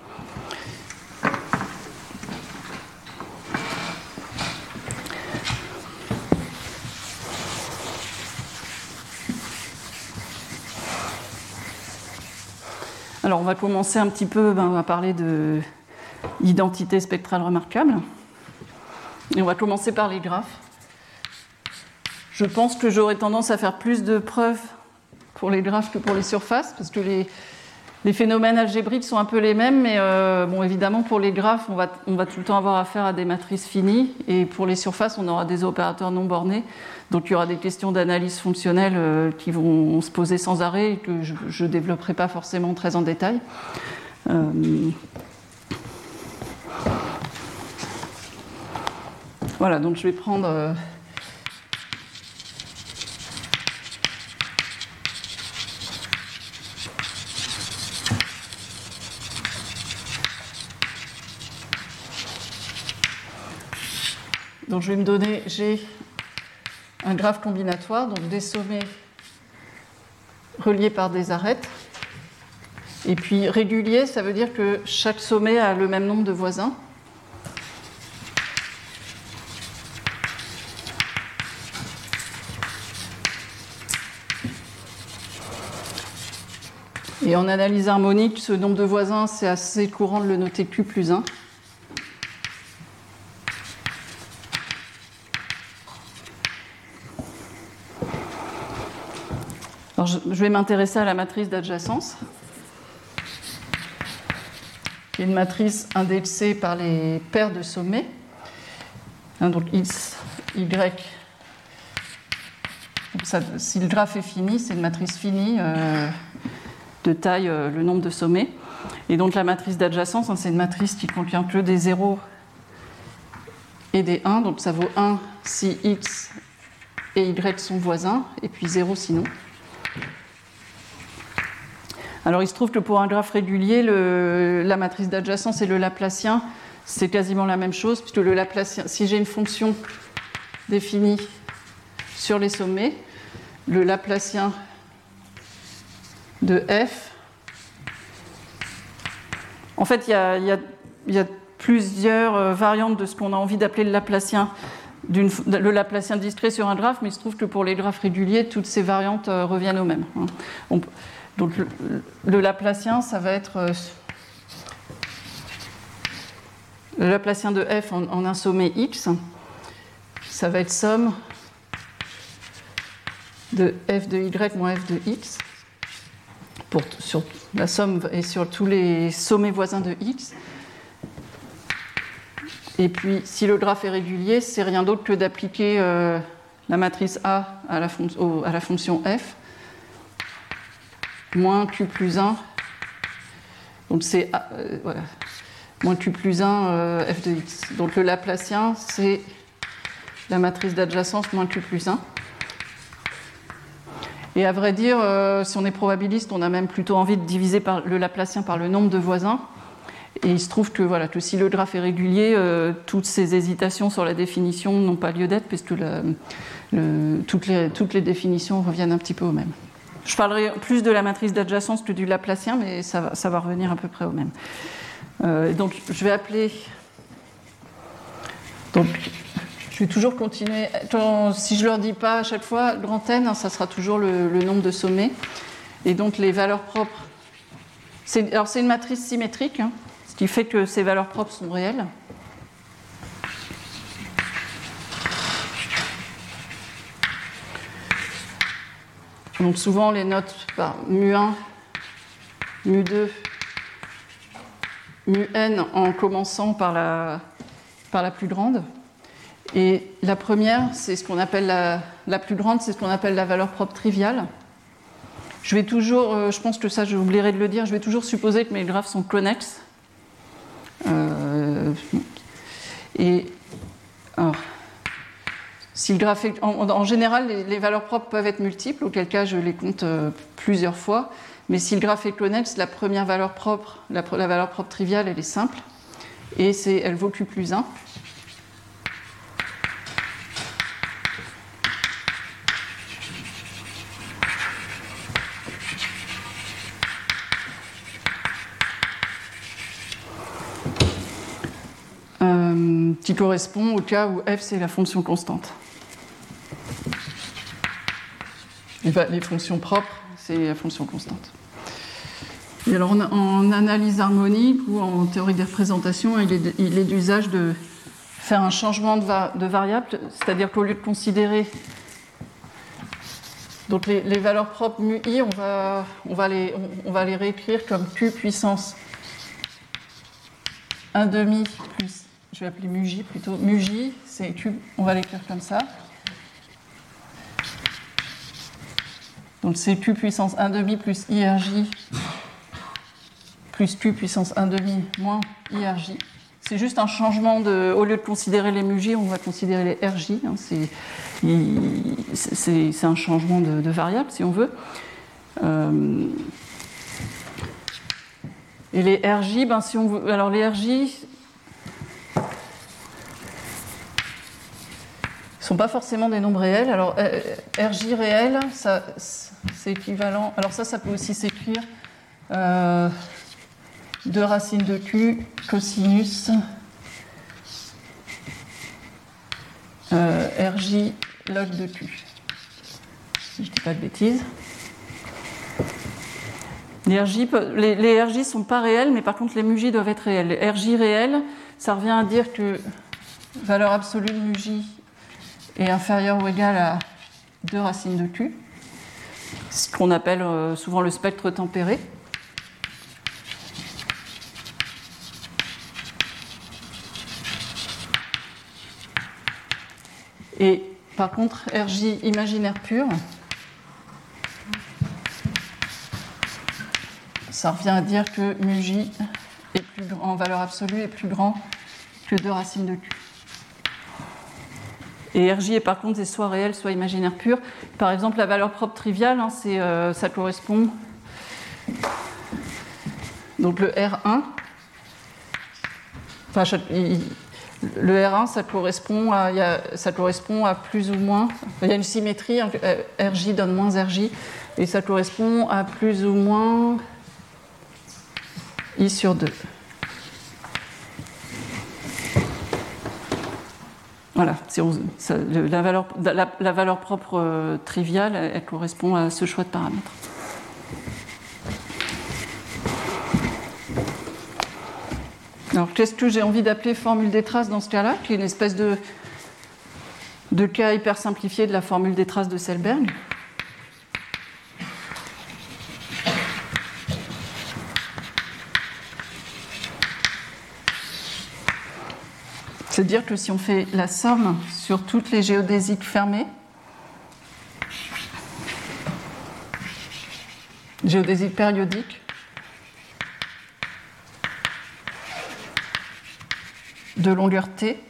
Alors on va commencer un petit peu, ben, on va parler de l'identité spectrale remarquable. Et on va commencer par les graphes. Je pense que j'aurais tendance à faire plus de preuves pour les graphes que pour les surfaces, parce que les, les phénomènes algébriques sont un peu les mêmes, mais euh, bon, évidemment, pour les graphes, on va, on va tout le temps avoir affaire à des matrices finies, et pour les surfaces, on aura des opérateurs non bornés, donc il y aura des questions d'analyse fonctionnelle euh, qui vont se poser sans arrêt, et que je ne développerai pas forcément très en détail. Euh... Voilà, donc je vais prendre... Euh... Donc je vais me donner, j'ai un graphe combinatoire, donc des sommets reliés par des arêtes. Et puis régulier, ça veut dire que chaque sommet a le même nombre de voisins. Et en analyse harmonique, ce nombre de voisins, c'est assez courant de le noter Q plus un. Alors, je vais m'intéresser à la matrice d'adjacence, qui est une matrice indexée par les paires de sommets. Donc X, Y. Donc ça, si le graphe est fini, c'est une matrice finie euh, de taille, euh, le nombre de sommets. Et donc la matrice d'adjacence, hein, c'est une matrice qui contient que des zéros et des un. Donc ça vaut un si X et Y sont voisins, et puis zéro sinon. Alors il se trouve que pour un graphe régulier, le, la matrice d'adjacence et le Laplacien, c'est quasiment la même chose, puisque le Laplacien, si j'ai une fonction définie sur les sommets, le Laplacien de f, en fait il y a, il y a, il y a plusieurs variantes de ce qu'on a envie d'appeler le Laplacien, le Laplacien discret sur un graphe, mais il se trouve que pour les graphes réguliers, toutes ces variantes reviennent au même. On, Donc le, le Laplacien, ça va être euh, le Laplacien de f en, en un sommet x, ça va être somme de f de y moins f de x. Pour, sur, la somme est sur tous les sommets voisins de x. Et puis, si le graphe est régulier, c'est rien d'autre que d'appliquer euh, la matrice A à la, fon- au, à la fonction f, moins Q plus un, donc c'est euh, voilà, moins Q plus un euh, f de x. Donc le Laplacien, c'est la matrice d'adjacence moins Q plus un. Et à vrai dire, euh, si on est probabiliste, on a même plutôt envie de diviser par le Laplacien par le nombre de voisins. Et il se trouve que, voilà, que si le graphe est régulier, euh, toutes ces hésitations sur la définition n'ont pas lieu d'être, puisque la, le, toutes, les, toutes les définitions reviennent un petit peu au même. Je parlerai plus de la matrice d'adjacence que du Laplacien, mais ça va, ça va revenir à peu près au même. Euh, donc, je vais appeler... Donc, je vais toujours continuer... Quand, si je ne leur dis pas à chaque fois grand N, hein, ça sera toujours le, le nombre de sommets. Et donc, les valeurs propres... C'est, alors, c'est une matrice symétrique, hein, ce qui fait que ces valeurs propres sont réelles. Donc souvent les notes par mu un, mu deux, mu n en commençant par la, par la plus grande. Et la première, c'est ce qu'on appelle la, la plus grande, c'est ce qu'on appelle la valeur propre triviale. Je vais toujours, euh, je pense que ça j'oublierai de le dire, je vais toujours supposer que mes graphes sont connexes. Euh, et alors, si le graphe est, en, en général, les, les valeurs propres peuvent être multiples, auquel cas je les compte euh, plusieurs fois. Mais si le graphe est connexe, la première valeur propre, la, la valeur propre triviale, elle est simple. Et c'est, elle vaut Q plus un. Euh, qui correspond au cas où f c'est la fonction constante. Et ben, les fonctions propres, c'est la fonction constante. Et alors en, en analyse harmonique ou en théorie des représentations, il est, il est d'usage de faire un changement de, va, de variable, c'est-à-dire qu'au lieu de considérer donc les, les valeurs propres mu i, on va, on, va les, on, on va les réécrire comme q puissance un demi plus, je vais appeler mu j plutôt, mu j, c'est q, on va l'écrire comme ça. Donc c'est q puissance un demi plus I R J plus q puissance un demi moins I R J. C'est juste un changement de... Au lieu de considérer les mu j, on va considérer les R J. Hein, c'est un changement de, de variable, si on veut. Euh, et les R J, ben, si on veut... Alors les R J... ne sont pas forcément des nombres réels. Alors, R J réel, ça, c'est équivalent. Alors, ça, ça peut aussi s'écrire euh, deux racines de Q cosinus euh, R J log de Q. Si je ne dis pas de bêtises. Les R J les, les R J ne sont pas réels, mais par contre, les mu j doivent être réels. Les R J réels, ça revient à dire que valeur absolue de mu j est inférieur ou égal à deux racines de Q, ce qu'on appelle souvent le spectre tempéré. Et par contre, R J imaginaire pur, ça revient à dire que mu j est plus grand, en valeur absolue est plus grand que deux racines de Q. Et R J, est, par contre, c'est soit réel, soit imaginaire pur. Par exemple, la valeur propre triviale, hein, c'est, euh, ça correspond... Donc le R un, enfin, il, le R un, ça correspond, à, il y a, ça correspond à plus ou moins... Il y a une symétrie, hein, R J donne moins R J, et ça correspond à plus ou moins I sur deux. Voilà, on, ça, la, valeur, la, la valeur propre euh, triviale, elle, elle correspond à ce choix de paramètres. Alors, qu'est-ce que j'ai envie d'appeler formule des traces dans ce cas-là, qui est une espèce de, de cas hyper simplifié de la formule des traces de Selberg. C'est-à-dire que si on fait la somme sur toutes les géodésiques fermées, géodésiques périodiques, de longueur T,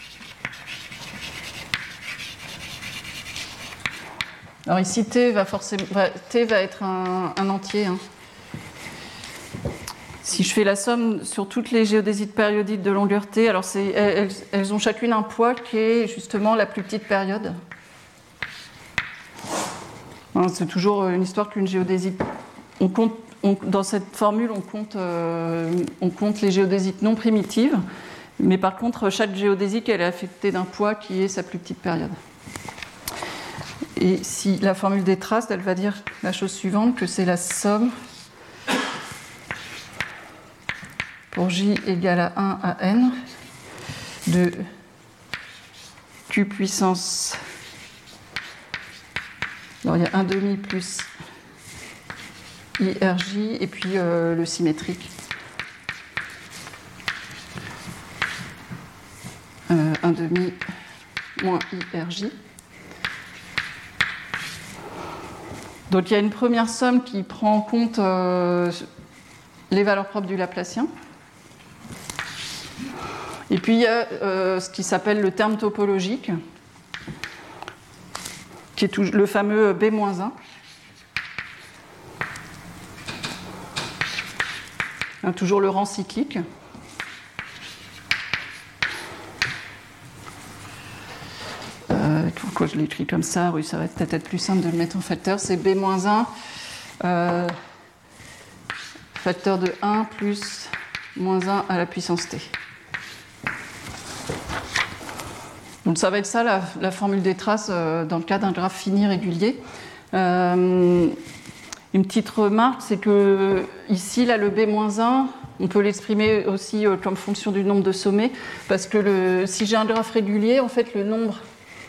alors ici T va forcément, T va être un, un entier. Hein. Si je fais la somme sur toutes les géodésiques périodiques de longueur T, alors c'est, elles, elles ont chacune un poids qui est justement la plus petite période. C'est toujours une histoire qu'une géodésique. On compte, on, dans cette formule, on compte, euh, on compte les géodésiques non primitives, mais par contre, chaque géodésique elle est affectée d'un poids qui est sa plus petite période. Et si la formule des traces, elle va dire la chose suivante, que c'est la somme pour j égale à un à n de q puissance, alors il y a un demi plus I R J et puis euh, le symétrique euh, un demi moins I R J. Donc il y a une première somme qui prend en compte euh, les valeurs propres du Laplacien. Et puis il y a euh, ce qui s'appelle le terme topologique, qui est tout, le fameux B moins un. Hein, toujours le rang cyclique. Euh, pourquoi je l'ai écrit comme ça? Oui, ça va peut-être être plus simple de le mettre en facteur. C'est B moins un, euh, facteur de un plus moins un à la puissance t. Donc ça va être ça la, la formule des traces euh, dans le cas d'un graphe fini régulier. Euh, une petite remarque, c'est que ici, là, le B moins un, on peut l'exprimer aussi euh, comme fonction du nombre de sommets, parce que le, si j'ai un graphe régulier, en fait, le nombre,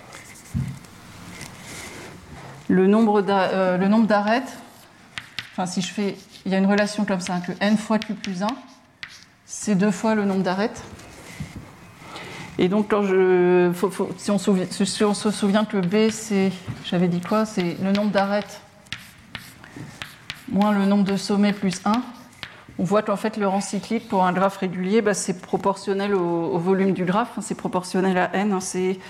le nombre d'a- euh, d'arêtes, enfin, si je fais, il y a une relation comme ça, que n fois q plus un, c'est deux fois le nombre d'arêtes. Et donc, quand je, faut, faut, si, on souvient, si on se souvient que B, c'est, j'avais dit quoi? C'est le nombre d'arêtes moins le nombre de sommets plus un. On voit qu'en fait, le rang cyclique pour un graphe régulier, bah, c'est proportionnel au, au volume du graphe, hein, c'est proportionnel à n, hein, c'est,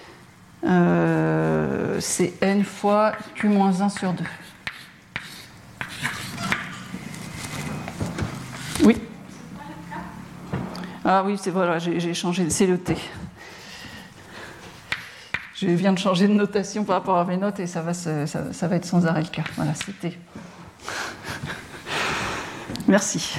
euh, c'est n fois q moins un sur deux. Oui. Ah oui, c'est voilà, j'ai, j'ai changé, c'est le T. Je viens de changer de notation par rapport à mes notes et ça va, se, ça, ça va être sans arrêt le cas. Voilà, c'est T. Merci.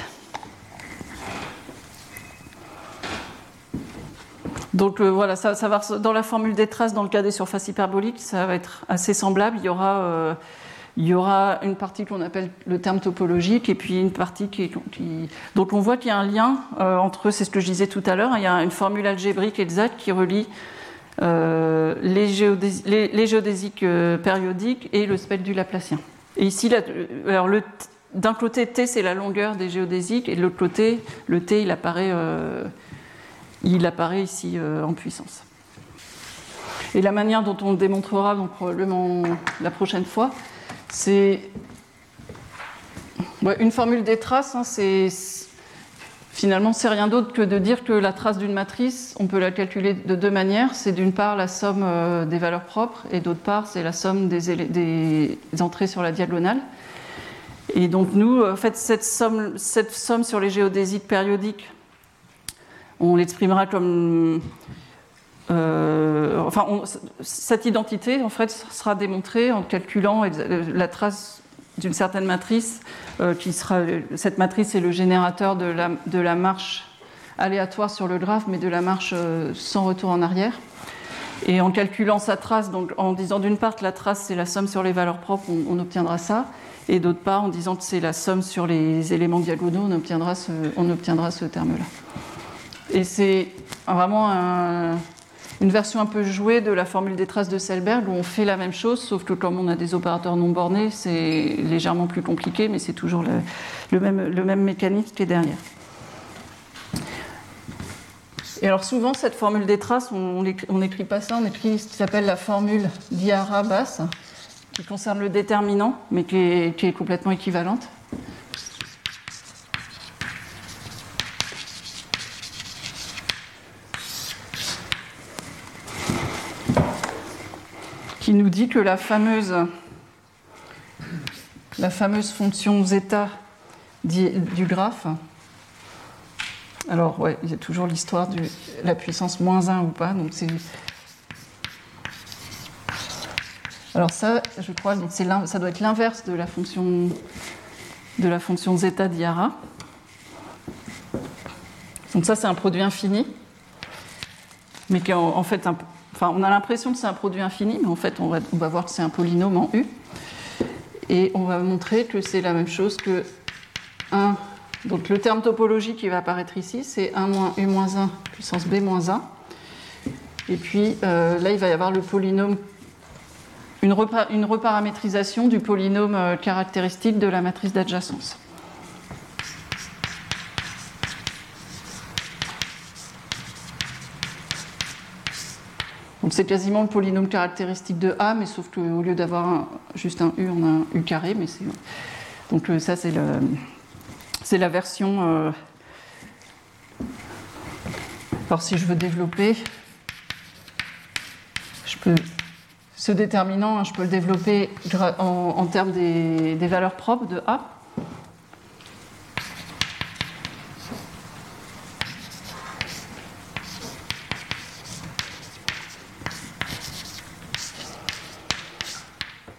Donc euh, voilà, ça, ça va dans la formule des traces, dans le cas des surfaces hyperboliques, ça va être assez semblable. Il y aura, euh, il y aura une partie qu'on appelle le terme topologique et puis une partie qui, qui... donc on voit qu'il y a un lien euh, entre, c'est ce que je disais tout à l'heure, il y a une formule algébrique exacte qui relie euh, les, géodési... les, les géodésiques euh, périodiques et le spectre du Laplacien. Et ici, là, alors le, d'un côté T c'est la longueur des géodésiques et de l'autre côté le T il apparaît, euh, il apparaît ici euh, en puissance. Et la manière dont on le démontrera donc probablement la prochaine fois, c'est ouais, une formule des traces, hein, c'est finalement c'est rien d'autre que de dire que la trace d'une matrice, on peut la calculer de deux manières. C'est d'une part la somme euh, des valeurs propres et d'autre part c'est la somme des, des entrées sur la diagonale. Et donc nous, en fait, cette somme, cette somme sur les géodésiques périodiques, on l'exprimera comme Euh, enfin, on, cette identité, en fait, sera démontrée en calculant la trace d'une certaine matrice, euh, qui sera, cette matrice est le générateur de la, de la marche aléatoire sur le graphe, mais de la marche euh, sans retour en arrière. Et en calculant sa trace, donc en disant d'une part que la trace c'est la somme sur les valeurs propres, on, on obtiendra ça, et d'autre part en disant que c'est la somme sur les éléments diagonaux, on obtiendra ce, on obtiendra ce terme-là. Et c'est vraiment un une version un peu jouée de la formule des traces de Selberg où on fait la même chose, sauf que comme on a des opérateurs non bornés, c'est légèrement plus compliqué, mais c'est toujours le, le, même, le même mécanisme qui est derrière. Et alors souvent, cette formule des traces, on n'écrit pas ça, on écrit ce qui s'appelle la formule d'Iara basse, qui concerne le déterminant, mais qui est, qui est complètement équivalente. Qui nous dit que la fameuse, la fameuse fonction zeta du graphe, alors ouais, il y a toujours l'histoire de la puissance moins un ou pas, donc c'est... Alors ça, je crois, donc c'est ça doit être l'inverse de la fonction, de la fonction zeta d'Iara. Donc ça, c'est un produit infini, mais qui est en, en fait un peu... Enfin, on a l'impression que c'est un produit infini, mais en fait, on va, on va voir que c'est un polynôme en U. Et on va montrer que c'est la même chose que un. Donc, le terme topologique qui va apparaître ici, c'est un moins U moins un puissance B moins un. Et puis, euh, là, il va y avoir le polynôme, une, repa, une reparamétrisation du polynôme euh, caractéristique de la matrice d'adjacence. Donc c'est quasiment le polynôme caractéristique de A, mais sauf qu'au lieu d'avoir un, juste un U, on a un U carré. Mais c'est... Donc ça, c'est, le... c'est la version... Euh... Alors si je veux développer, je peux... ce déterminant, hein, je peux le développer en, en termes des... des valeurs propres de A.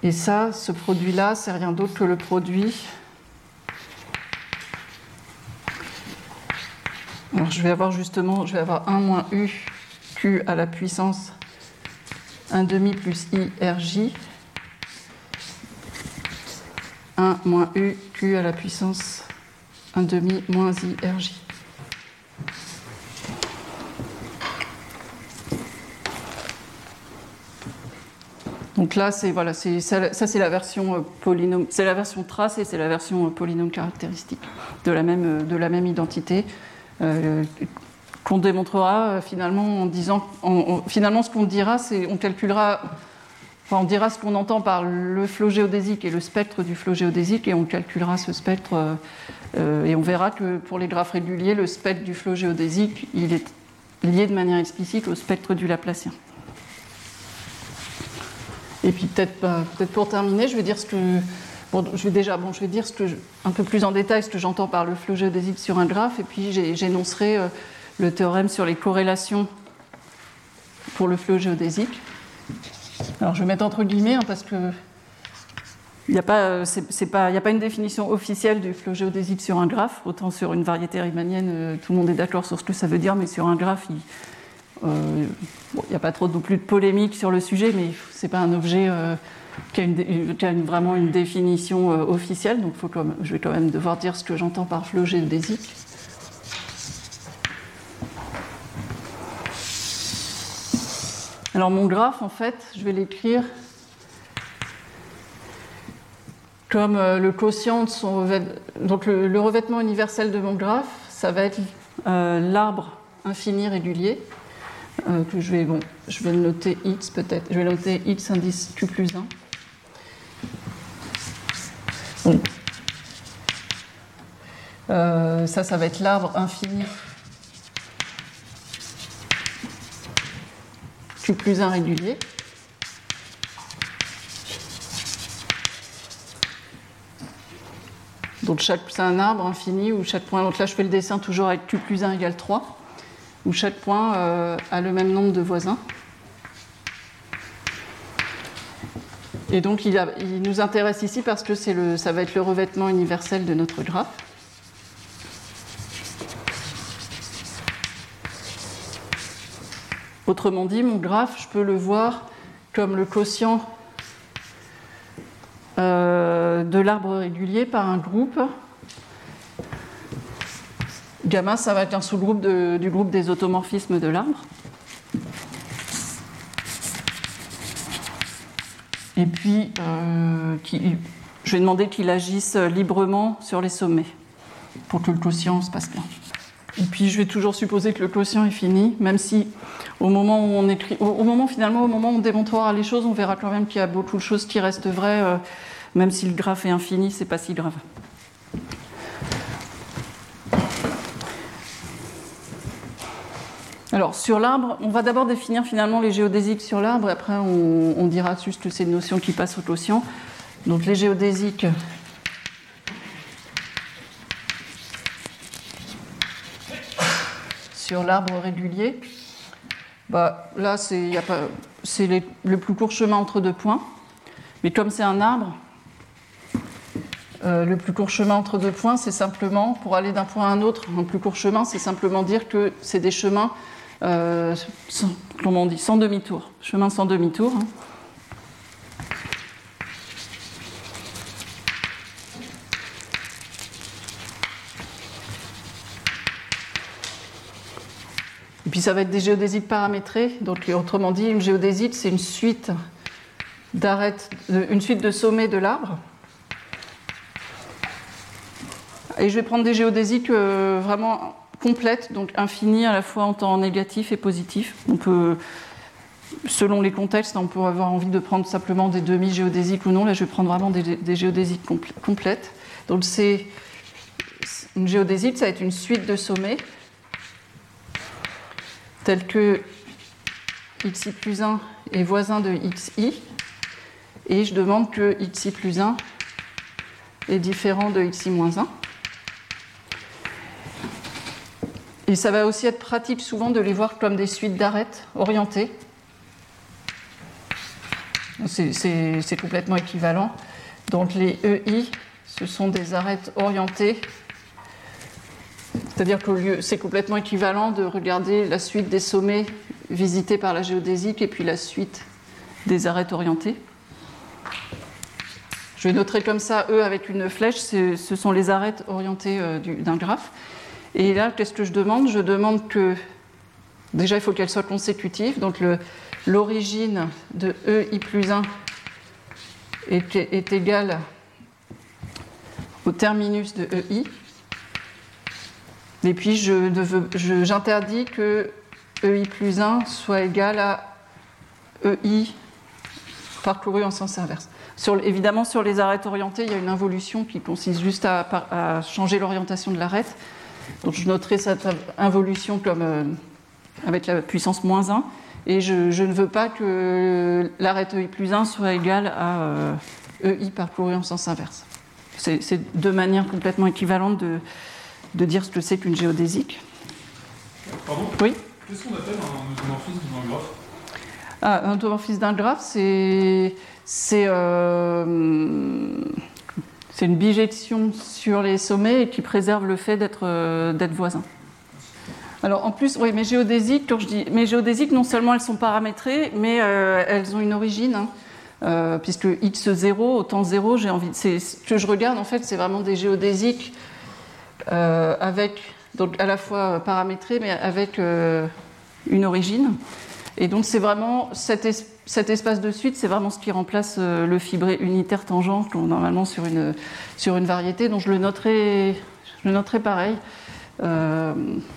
Et ça, ce produit-là, c'est rien d'autre que le produit. Alors je vais avoir justement, je vais avoir un moins U Q à la puissance un demi plus I R J. un moins U Q à la puissance un demi moins I R J. Donc là, c'est voilà, c'est ça, ça c'est la version polynôme, c'est la version trace et c'est la version polynôme caractéristique de la même de la même identité euh, qu'on démontrera euh, finalement en disant, en, en, finalement ce qu'on dira, c'est on calculera, enfin on dira ce qu'on entend par le flot géodésique et le spectre du flot géodésique et on calculera ce spectre euh, euh, et on verra que pour les graphes réguliers, le spectre du flot géodésique, il est lié de manière explicite au spectre du Laplacien. Et puis peut-être, bah, peut-être pour terminer, je vais dire ce que, bon, je vais déjà, bon, je vais dire ce que je, un peu plus en détail ce que j'entends par le flot géodésique sur un graphe, et puis j'énoncerai euh, le théorème sur les corrélations pour le flot géodésique. Alors je vais mettre entre guillemets hein, parce que il n'y a pas, c'est, c'est pas, il n'y a pas une définition officielle du flot géodésique sur un graphe. Autant sur une variété riemannienne, euh, tout le monde est d'accord sur ce que ça veut dire, mais sur un graphe, il Euh, bon, il n'y a pas trop non plus de polémique sur le sujet, mais ce n'est pas un objet euh, qui a, une, qui a une, vraiment une définition euh, officielle, donc faut comme, je vais quand même devoir dire ce que j'entends par flot géodésique. Alors mon graphe, en fait, je vais l'écrire comme euh, le quotient de son revêtement. Donc le, le revêtement universel de mon graphe, ça va être euh, l'arbre infini régulier. Euh, que je vais, bon, je vais le noter x peut-être, je vais noter x indice q plus un. Bon. Euh, ça, ça va être l'arbre infini q plus un régulier. Donc chaque, c'est un arbre infini où chaque point, donc là je fais le dessin toujours avec q plus un égale trois. Où chaque point euh, a le même nombre de voisins. Et donc il, a, il nous intéresse ici parce que c'est le, ça va être le revêtement universel de notre graphe. Autrement dit, mon graphe, je peux le voir comme le quotient euh, de l'arbre régulier par un groupe. Gamma, ça va être un sous-groupe de, du groupe des automorphismes de l'arbre. Et puis, euh, qui, je vais demander qu'il agisse librement sur les sommets pour que le quotient se passe bien. Et puis, je vais toujours supposer que le quotient est fini, même si au moment où on écrit, au, au moment finalement, au moment où on démontrera les choses, on verra quand même qu'il y a beaucoup de choses qui restent vraies, euh, même si le graphe est infini, c'est pas si grave. Alors, sur l'arbre, on va d'abord définir finalement les géodésiques sur l'arbre, et après on, on dira juste que c'est une notion qui passe au quotient. Donc, les géodésiques sur l'arbre régulier, bah, là, c'est, y a pas, c'est les, le plus court chemin entre deux points, mais comme c'est un arbre, euh, le plus court chemin entre deux points, c'est simplement, pour aller d'un point à un autre, un plus court chemin, c'est simplement dire que c'est des chemins Euh, sans, comment on dit, sans demi-tour, chemin sans demi-tour. Hein. Et puis ça va être des géodésiques paramétrées. Donc autrement dit, une géodésique, c'est une suite d'arêtes, une suite de sommets de l'arbre. Et je vais prendre des géodésiques euh, vraiment complète, donc infinie à la fois en temps négatif et positif. On peut, selon les contextes, on peut avoir envie de prendre simplement des demi-géodésiques ou non. Là, je vais prendre vraiment des, des géodésiques compl- complètes. Donc, c'est une géodésique, ça va être une suite de sommets tels que xi plus un est voisin de xi, et je demande que xi plus un est différent de xi moins un. Et ça va aussi être pratique souvent de les voir comme des suites d'arêtes orientées. c'est complètement équivalent. Donc les E I, ce sont des arêtes orientées. C'est-à-dire que c'est complètement équivalent de regarder la suite des sommets visités par la géodésique et puis la suite des arêtes orientées. Je vais noter comme ça, E avec une flèche, ce sont les arêtes orientées euh, d'un graphe. Et là, qu'est-ce que je demande? Je demande que, déjà, il faut qu'elles soient consécutives. Donc l'origine de E I plus un est, est égale au terminus de E I. Et puis, j'interdis que E I plus un soit égal à E I parcouru en sens inverse. Sur, évidemment, sur les arêtes orientées, il y a une involution qui consiste juste à, à changer l'orientation de l'arête. Donc, je noterai cette involution comme, euh, avec la puissance moins un. Et je, je ne veux pas que l'arête E I plus un soit égale à euh, E I parcouru en sens inverse. C'est deux manières complètement équivalentes de, de dire ce que c'est qu'une géodésique. Pardon? Oui. Qu'est-ce qu'on appelle un automorphisme d'un graphe? Ah, un automorphisme d'un graphe, c'est euh, une bijection sur les sommets et qui préserve le fait d'être euh, d'être voisins. Alors en plus, oui, mes géodésiques, quand je dis mes géodésiques, non seulement elles sont paramétrées, mais euh, elles ont une origine, hein, euh, puisque x zéro, au temps zéro, j'ai envie. C'est ce que je regarde en fait, c'est vraiment des géodésiques euh, avec donc à la fois paramétrées, mais avec euh, une origine. Et donc c'est vraiment cet, es, cet espace de suite, c'est vraiment ce qui remplace euh, le fibré unitaire tangent normalement sur une, sur une variété. Donc je le noterai, je le noterai pareil. Euh,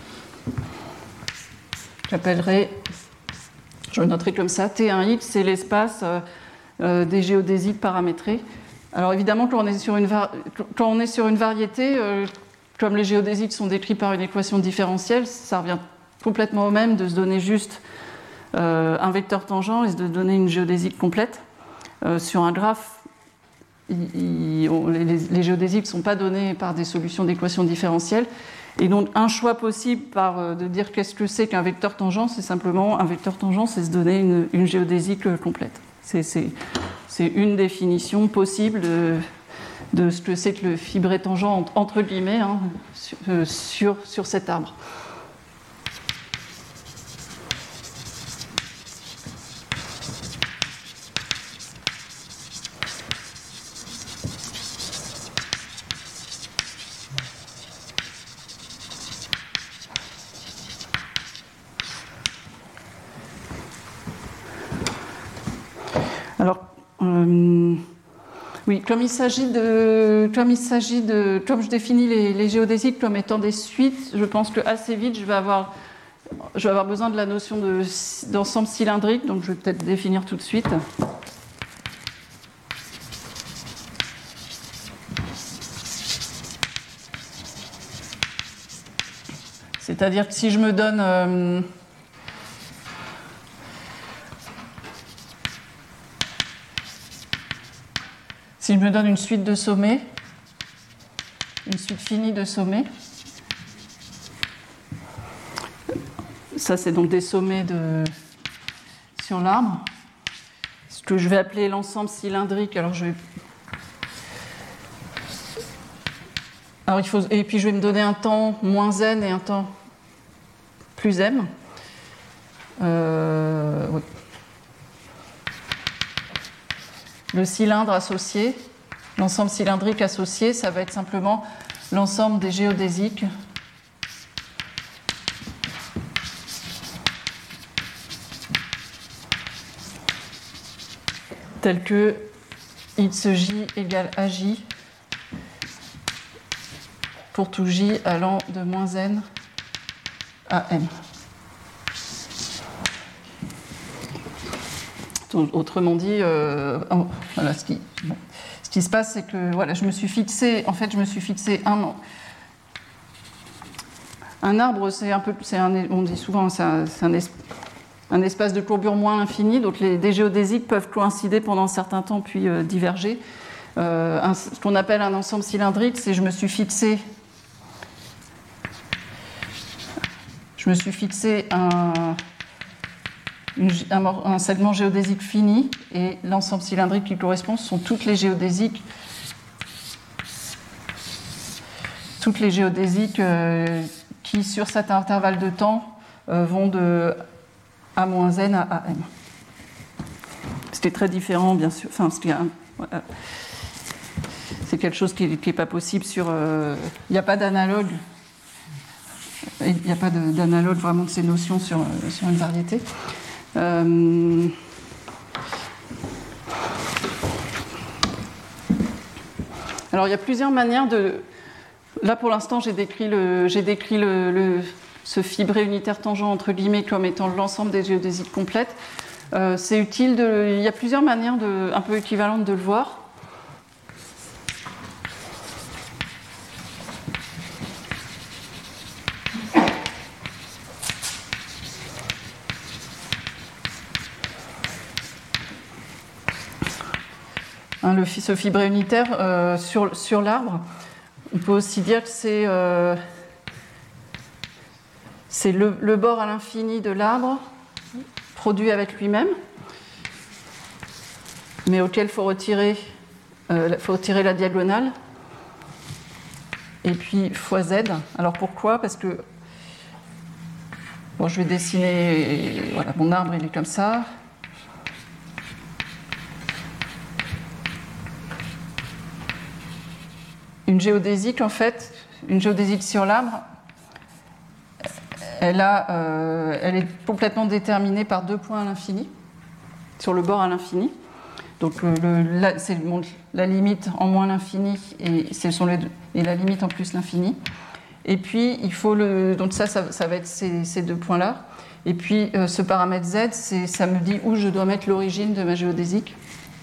J'appellerai, je le noterai comme ça, T un X, c'est l'espace euh, euh, des géodésiques paramétrées. Alors évidemment, quand on est sur une, quand on est sur une variété, euh, comme les géodésiques sont décrits par une équation différentielle, ça revient complètement au même de se donner juste Euh, un vecteur tangent et de donner une géodésique complète. Euh, sur un graphe, il, il, on, les, les géodésiques ne sont pas données par des solutions d'équations différentielles. Et donc, un choix possible par, euh, de dire qu'est-ce que c'est qu'un vecteur tangent, c'est simplement un vecteur tangent, c'est se donner une, une géodésique complète. C'est une définition possible de, de ce que c'est que le fibré tangent, entre guillemets, hein, sur, euh, sur, sur cet arbre. Alors, euh, oui, comme il s'agit de, comme il s'agit de, comme je définis les, les géodésiques comme étant des suites, je pense que assez vite je vais avoir, je vais avoir besoin de la notion d'ensemble cylindrique, donc je vais peut-être définir tout de suite. C'est-à-dire que si je me donne euh, Si je me donne une suite de sommets, une suite finie de sommets, ça c'est donc des sommets de, sur l'arbre, ce que je vais appeler l'ensemble cylindrique. Alors je vais, alors il faut, et puis je vais me donner un temps moins n et un temps plus m. Euh, oui. Le cylindre associé, l'ensemble cylindrique associé, ça va être simplement l'ensemble des géodésiques tels que xj égale aj pour tout j allant de moins n à m. Autrement dit, euh, oh, voilà, ce, qui, bon, ce qui se passe, c'est que voilà, je me suis fixé, en fait, je me suis fixé un, un arbre, c'est un peu, c'est un, on dit souvent, c'est un, un, es, un espace de courbure moins infini, donc les, des géodésiques peuvent coïncider pendant un certain temps puis euh, diverger. Euh, un, ce qu'on appelle un ensemble cylindrique, c'est je me suis fixé, je me suis fixé un une, un, un segment géodésique fini, et l'ensemble cylindrique qui correspond sont toutes les géodésiques, toutes les géodésiques euh, qui, sur cet intervalle de temps, euh, vont de A moins n à A m. C'était très différent, bien sûr. Enfin, c'était un, voilà. C'est quelque chose qui n'est pas possible sur... Il euh, n'y a pas d'analogue. Il n'y a pas d'analogue vraiment de ces notions sur, sur une variété. Euh... Alors, il y a plusieurs manières de... Là, pour l'instant, j'ai décrit, le, j'ai décrit le, le, ce fibré unitaire tangent entre guillemets comme étant l'ensemble des géodésiques complètes. Euh, c'est utile de... Il y a plusieurs manières de, un peu équivalentes de le voir. Hein, le, ce fibré unitaire euh, sur, sur l'arbre, on peut aussi dire que c'est euh, c'est le, le bord à l'infini de l'arbre produit avec lui-même, mais auquel il faut retirer, euh, faut retirer la diagonale, et puis fois z. Alors pourquoi? Parce que bon, je vais dessiner, voilà, mon arbre il est comme ça. Une géodésique, en fait, une géodésique sur l'arbre, elle, a, euh, elle est complètement déterminée par deux points à l'infini, sur le bord à l'infini. Donc, euh, le, la, c'est bon, la limite en moins l'infini et, ce sont les deux, et la limite en plus l'infini. Et puis, il faut le. Donc, ça, ça, ça va être ces, ces deux points-là. Et puis, euh, ce paramètre z, c'est, ça me dit où je dois mettre l'origine de ma géodésique.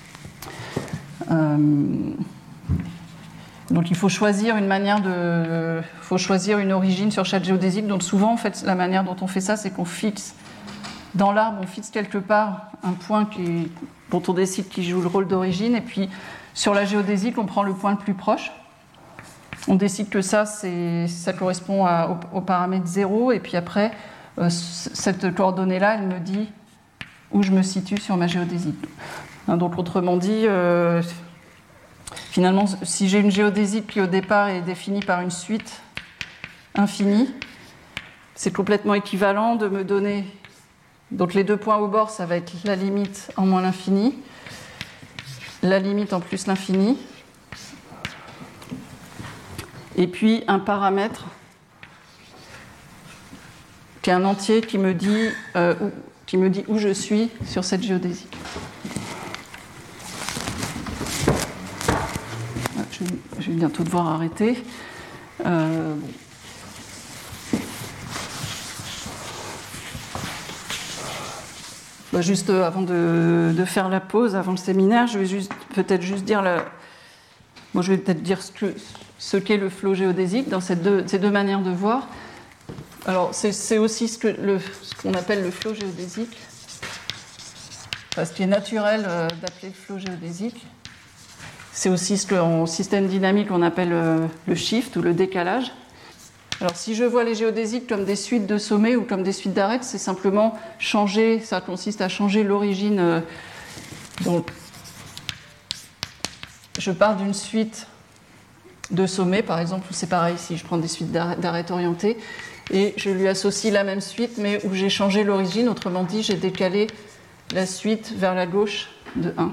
Euh, Donc il faut choisir une manière de, faut choisir une origine sur chaque géodésique. Donc souvent, en fait, la manière dont on fait ça, c'est qu'on fixe dans l'arbre, on fixe quelque part un point qui, dont on décide qui joue le rôle d'origine, et puis sur la géodésique, on prend le point le plus proche. On décide que ça, c'est, ça correspond à, au, au paramètre zéro, et puis après, euh, cette coordonnée-là, elle me dit où je me situe sur ma géodésique. Hein, donc autrement dit. Euh, Finalement, si j'ai une géodésique qui au départ est définie par une suite infinie, c'est complètement équivalent de me donner... Donc les deux points au bord, ça va être la limite en moins l'infini, la limite en plus l'infini, et puis un paramètre qui est un entier qui me dit, euh, où, qui me dit où je suis sur cette géodésique. Je vais bientôt devoir arrêter. Euh, bon. Bah juste euh, avant de, de faire la pause, avant le séminaire, je vais juste, peut-être juste dire la... bon, je vais peut-être dire ce, que, ce qu'est le flot géodésique dans ces deux, ces deux manières de voir. Alors, c'est, c'est aussi ce, que le, ce qu'on appelle le flot géodésique, enfin, ce qui est naturel euh, d'appeler le flot géodésique. C'est aussi ce qu'en système dynamique on appelle le shift ou le décalage. Alors si je vois les géodésiques comme des suites de sommets ou comme des suites d'arêtes, c'est simplement changer, ça consiste à changer l'origine. Donc je pars d'une suite de sommets, par exemple, c'est pareil si je prends des suites d'arêtes orientées, et je lui associe la même suite, mais où j'ai changé l'origine, autrement dit, j'ai décalé la suite vers la gauche de un.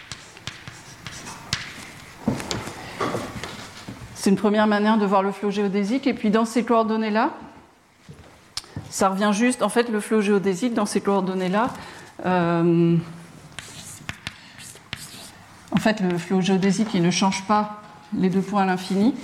C'est une première manière de voir le flot géodésique. Et puis dans ces coordonnées-là, ça revient juste, en fait, le flot géodésique, dans ces coordonnées-là, euh, en fait, le flot géodésique, il ne change pas les deux points à l'infini.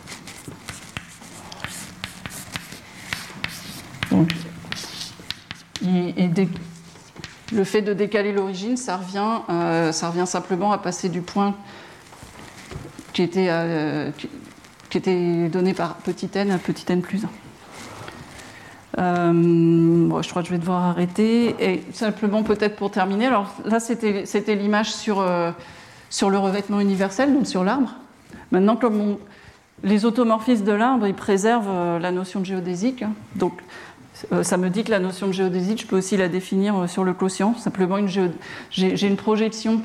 Donc, et, et dé, le fait de décaler l'origine, ça revient, euh, ça revient simplement à passer du point qui était, euh, qui, qui était donné par petit n à petit n plus un. Euh, bon, je crois que je vais devoir arrêter. Et simplement, peut-être pour terminer, alors là, c'était, c'était l'image sur, euh, sur le revêtement universel, donc sur l'arbre. Maintenant, comme on, les automorphismes de l'arbre, ils préservent euh, la notion de géodésique. Hein. Donc, euh, ça me dit que la notion de géodésique, je peux aussi la définir euh, sur le quotient. Simplement, une géo... j'ai, j'ai une projection.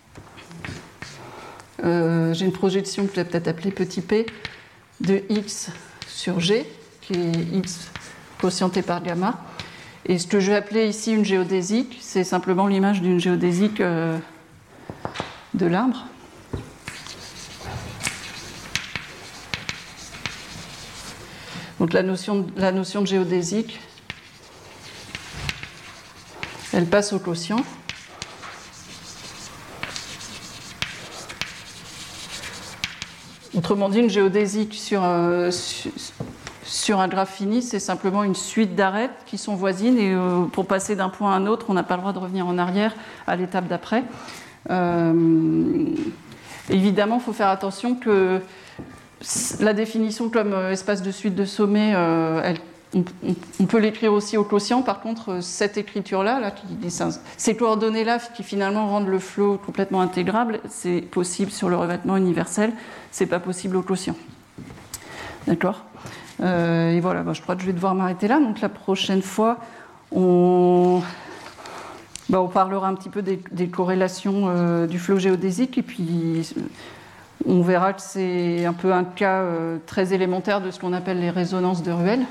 Euh, j'ai une projection que je vais peut-être appeler petit p de x sur g, qui est x quotienté par gamma. Et ce que je vais appeler ici une géodésique, c'est simplement l'image d'une géodésique euh, de l'arbre. Donc la notion, la notion de géodésique, elle passe au quotient. Autrement dit, une géodésique sur, euh, sur, sur un graphe fini, c'est simplement une suite d'arêtes qui sont voisines et euh, pour passer d'un point à un autre, on n'a pas le droit de revenir en arrière à l'étape d'après. Euh, évidemment, il faut faire attention que la définition comme euh, espace de suite de sommets, euh, elle, on, on, on peut l'écrire aussi au quotient. Par contre, cette écriture-là, là, qui, ces coordonnées-là qui finalement rendent le flow complètement intégrable, c'est possible sur le revêtement universel, c'est pas possible au quotient. D'accord ? euh, Et voilà, bah, je crois que je vais devoir m'arrêter là. Donc la prochaine fois, on, bah, on parlera un petit peu des, des corrélations euh, du flow géodésique et puis on verra que c'est un peu un cas euh, très élémentaire de ce qu'on appelle les résonances de Ruel.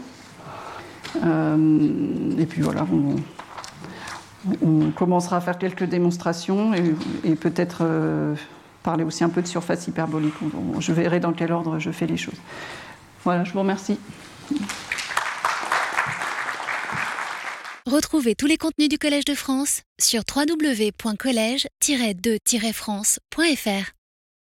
Euh, et puis voilà, on, on commencera à faire quelques démonstrations et, et peut-être euh, parler aussi un peu de surface hyperbolique. On, je verrai dans quel ordre je fais les choses. Voilà, je vous remercie. Retrouvez tous les contenus du Collège de France sur w w w point collège tiret de tiret france point f r.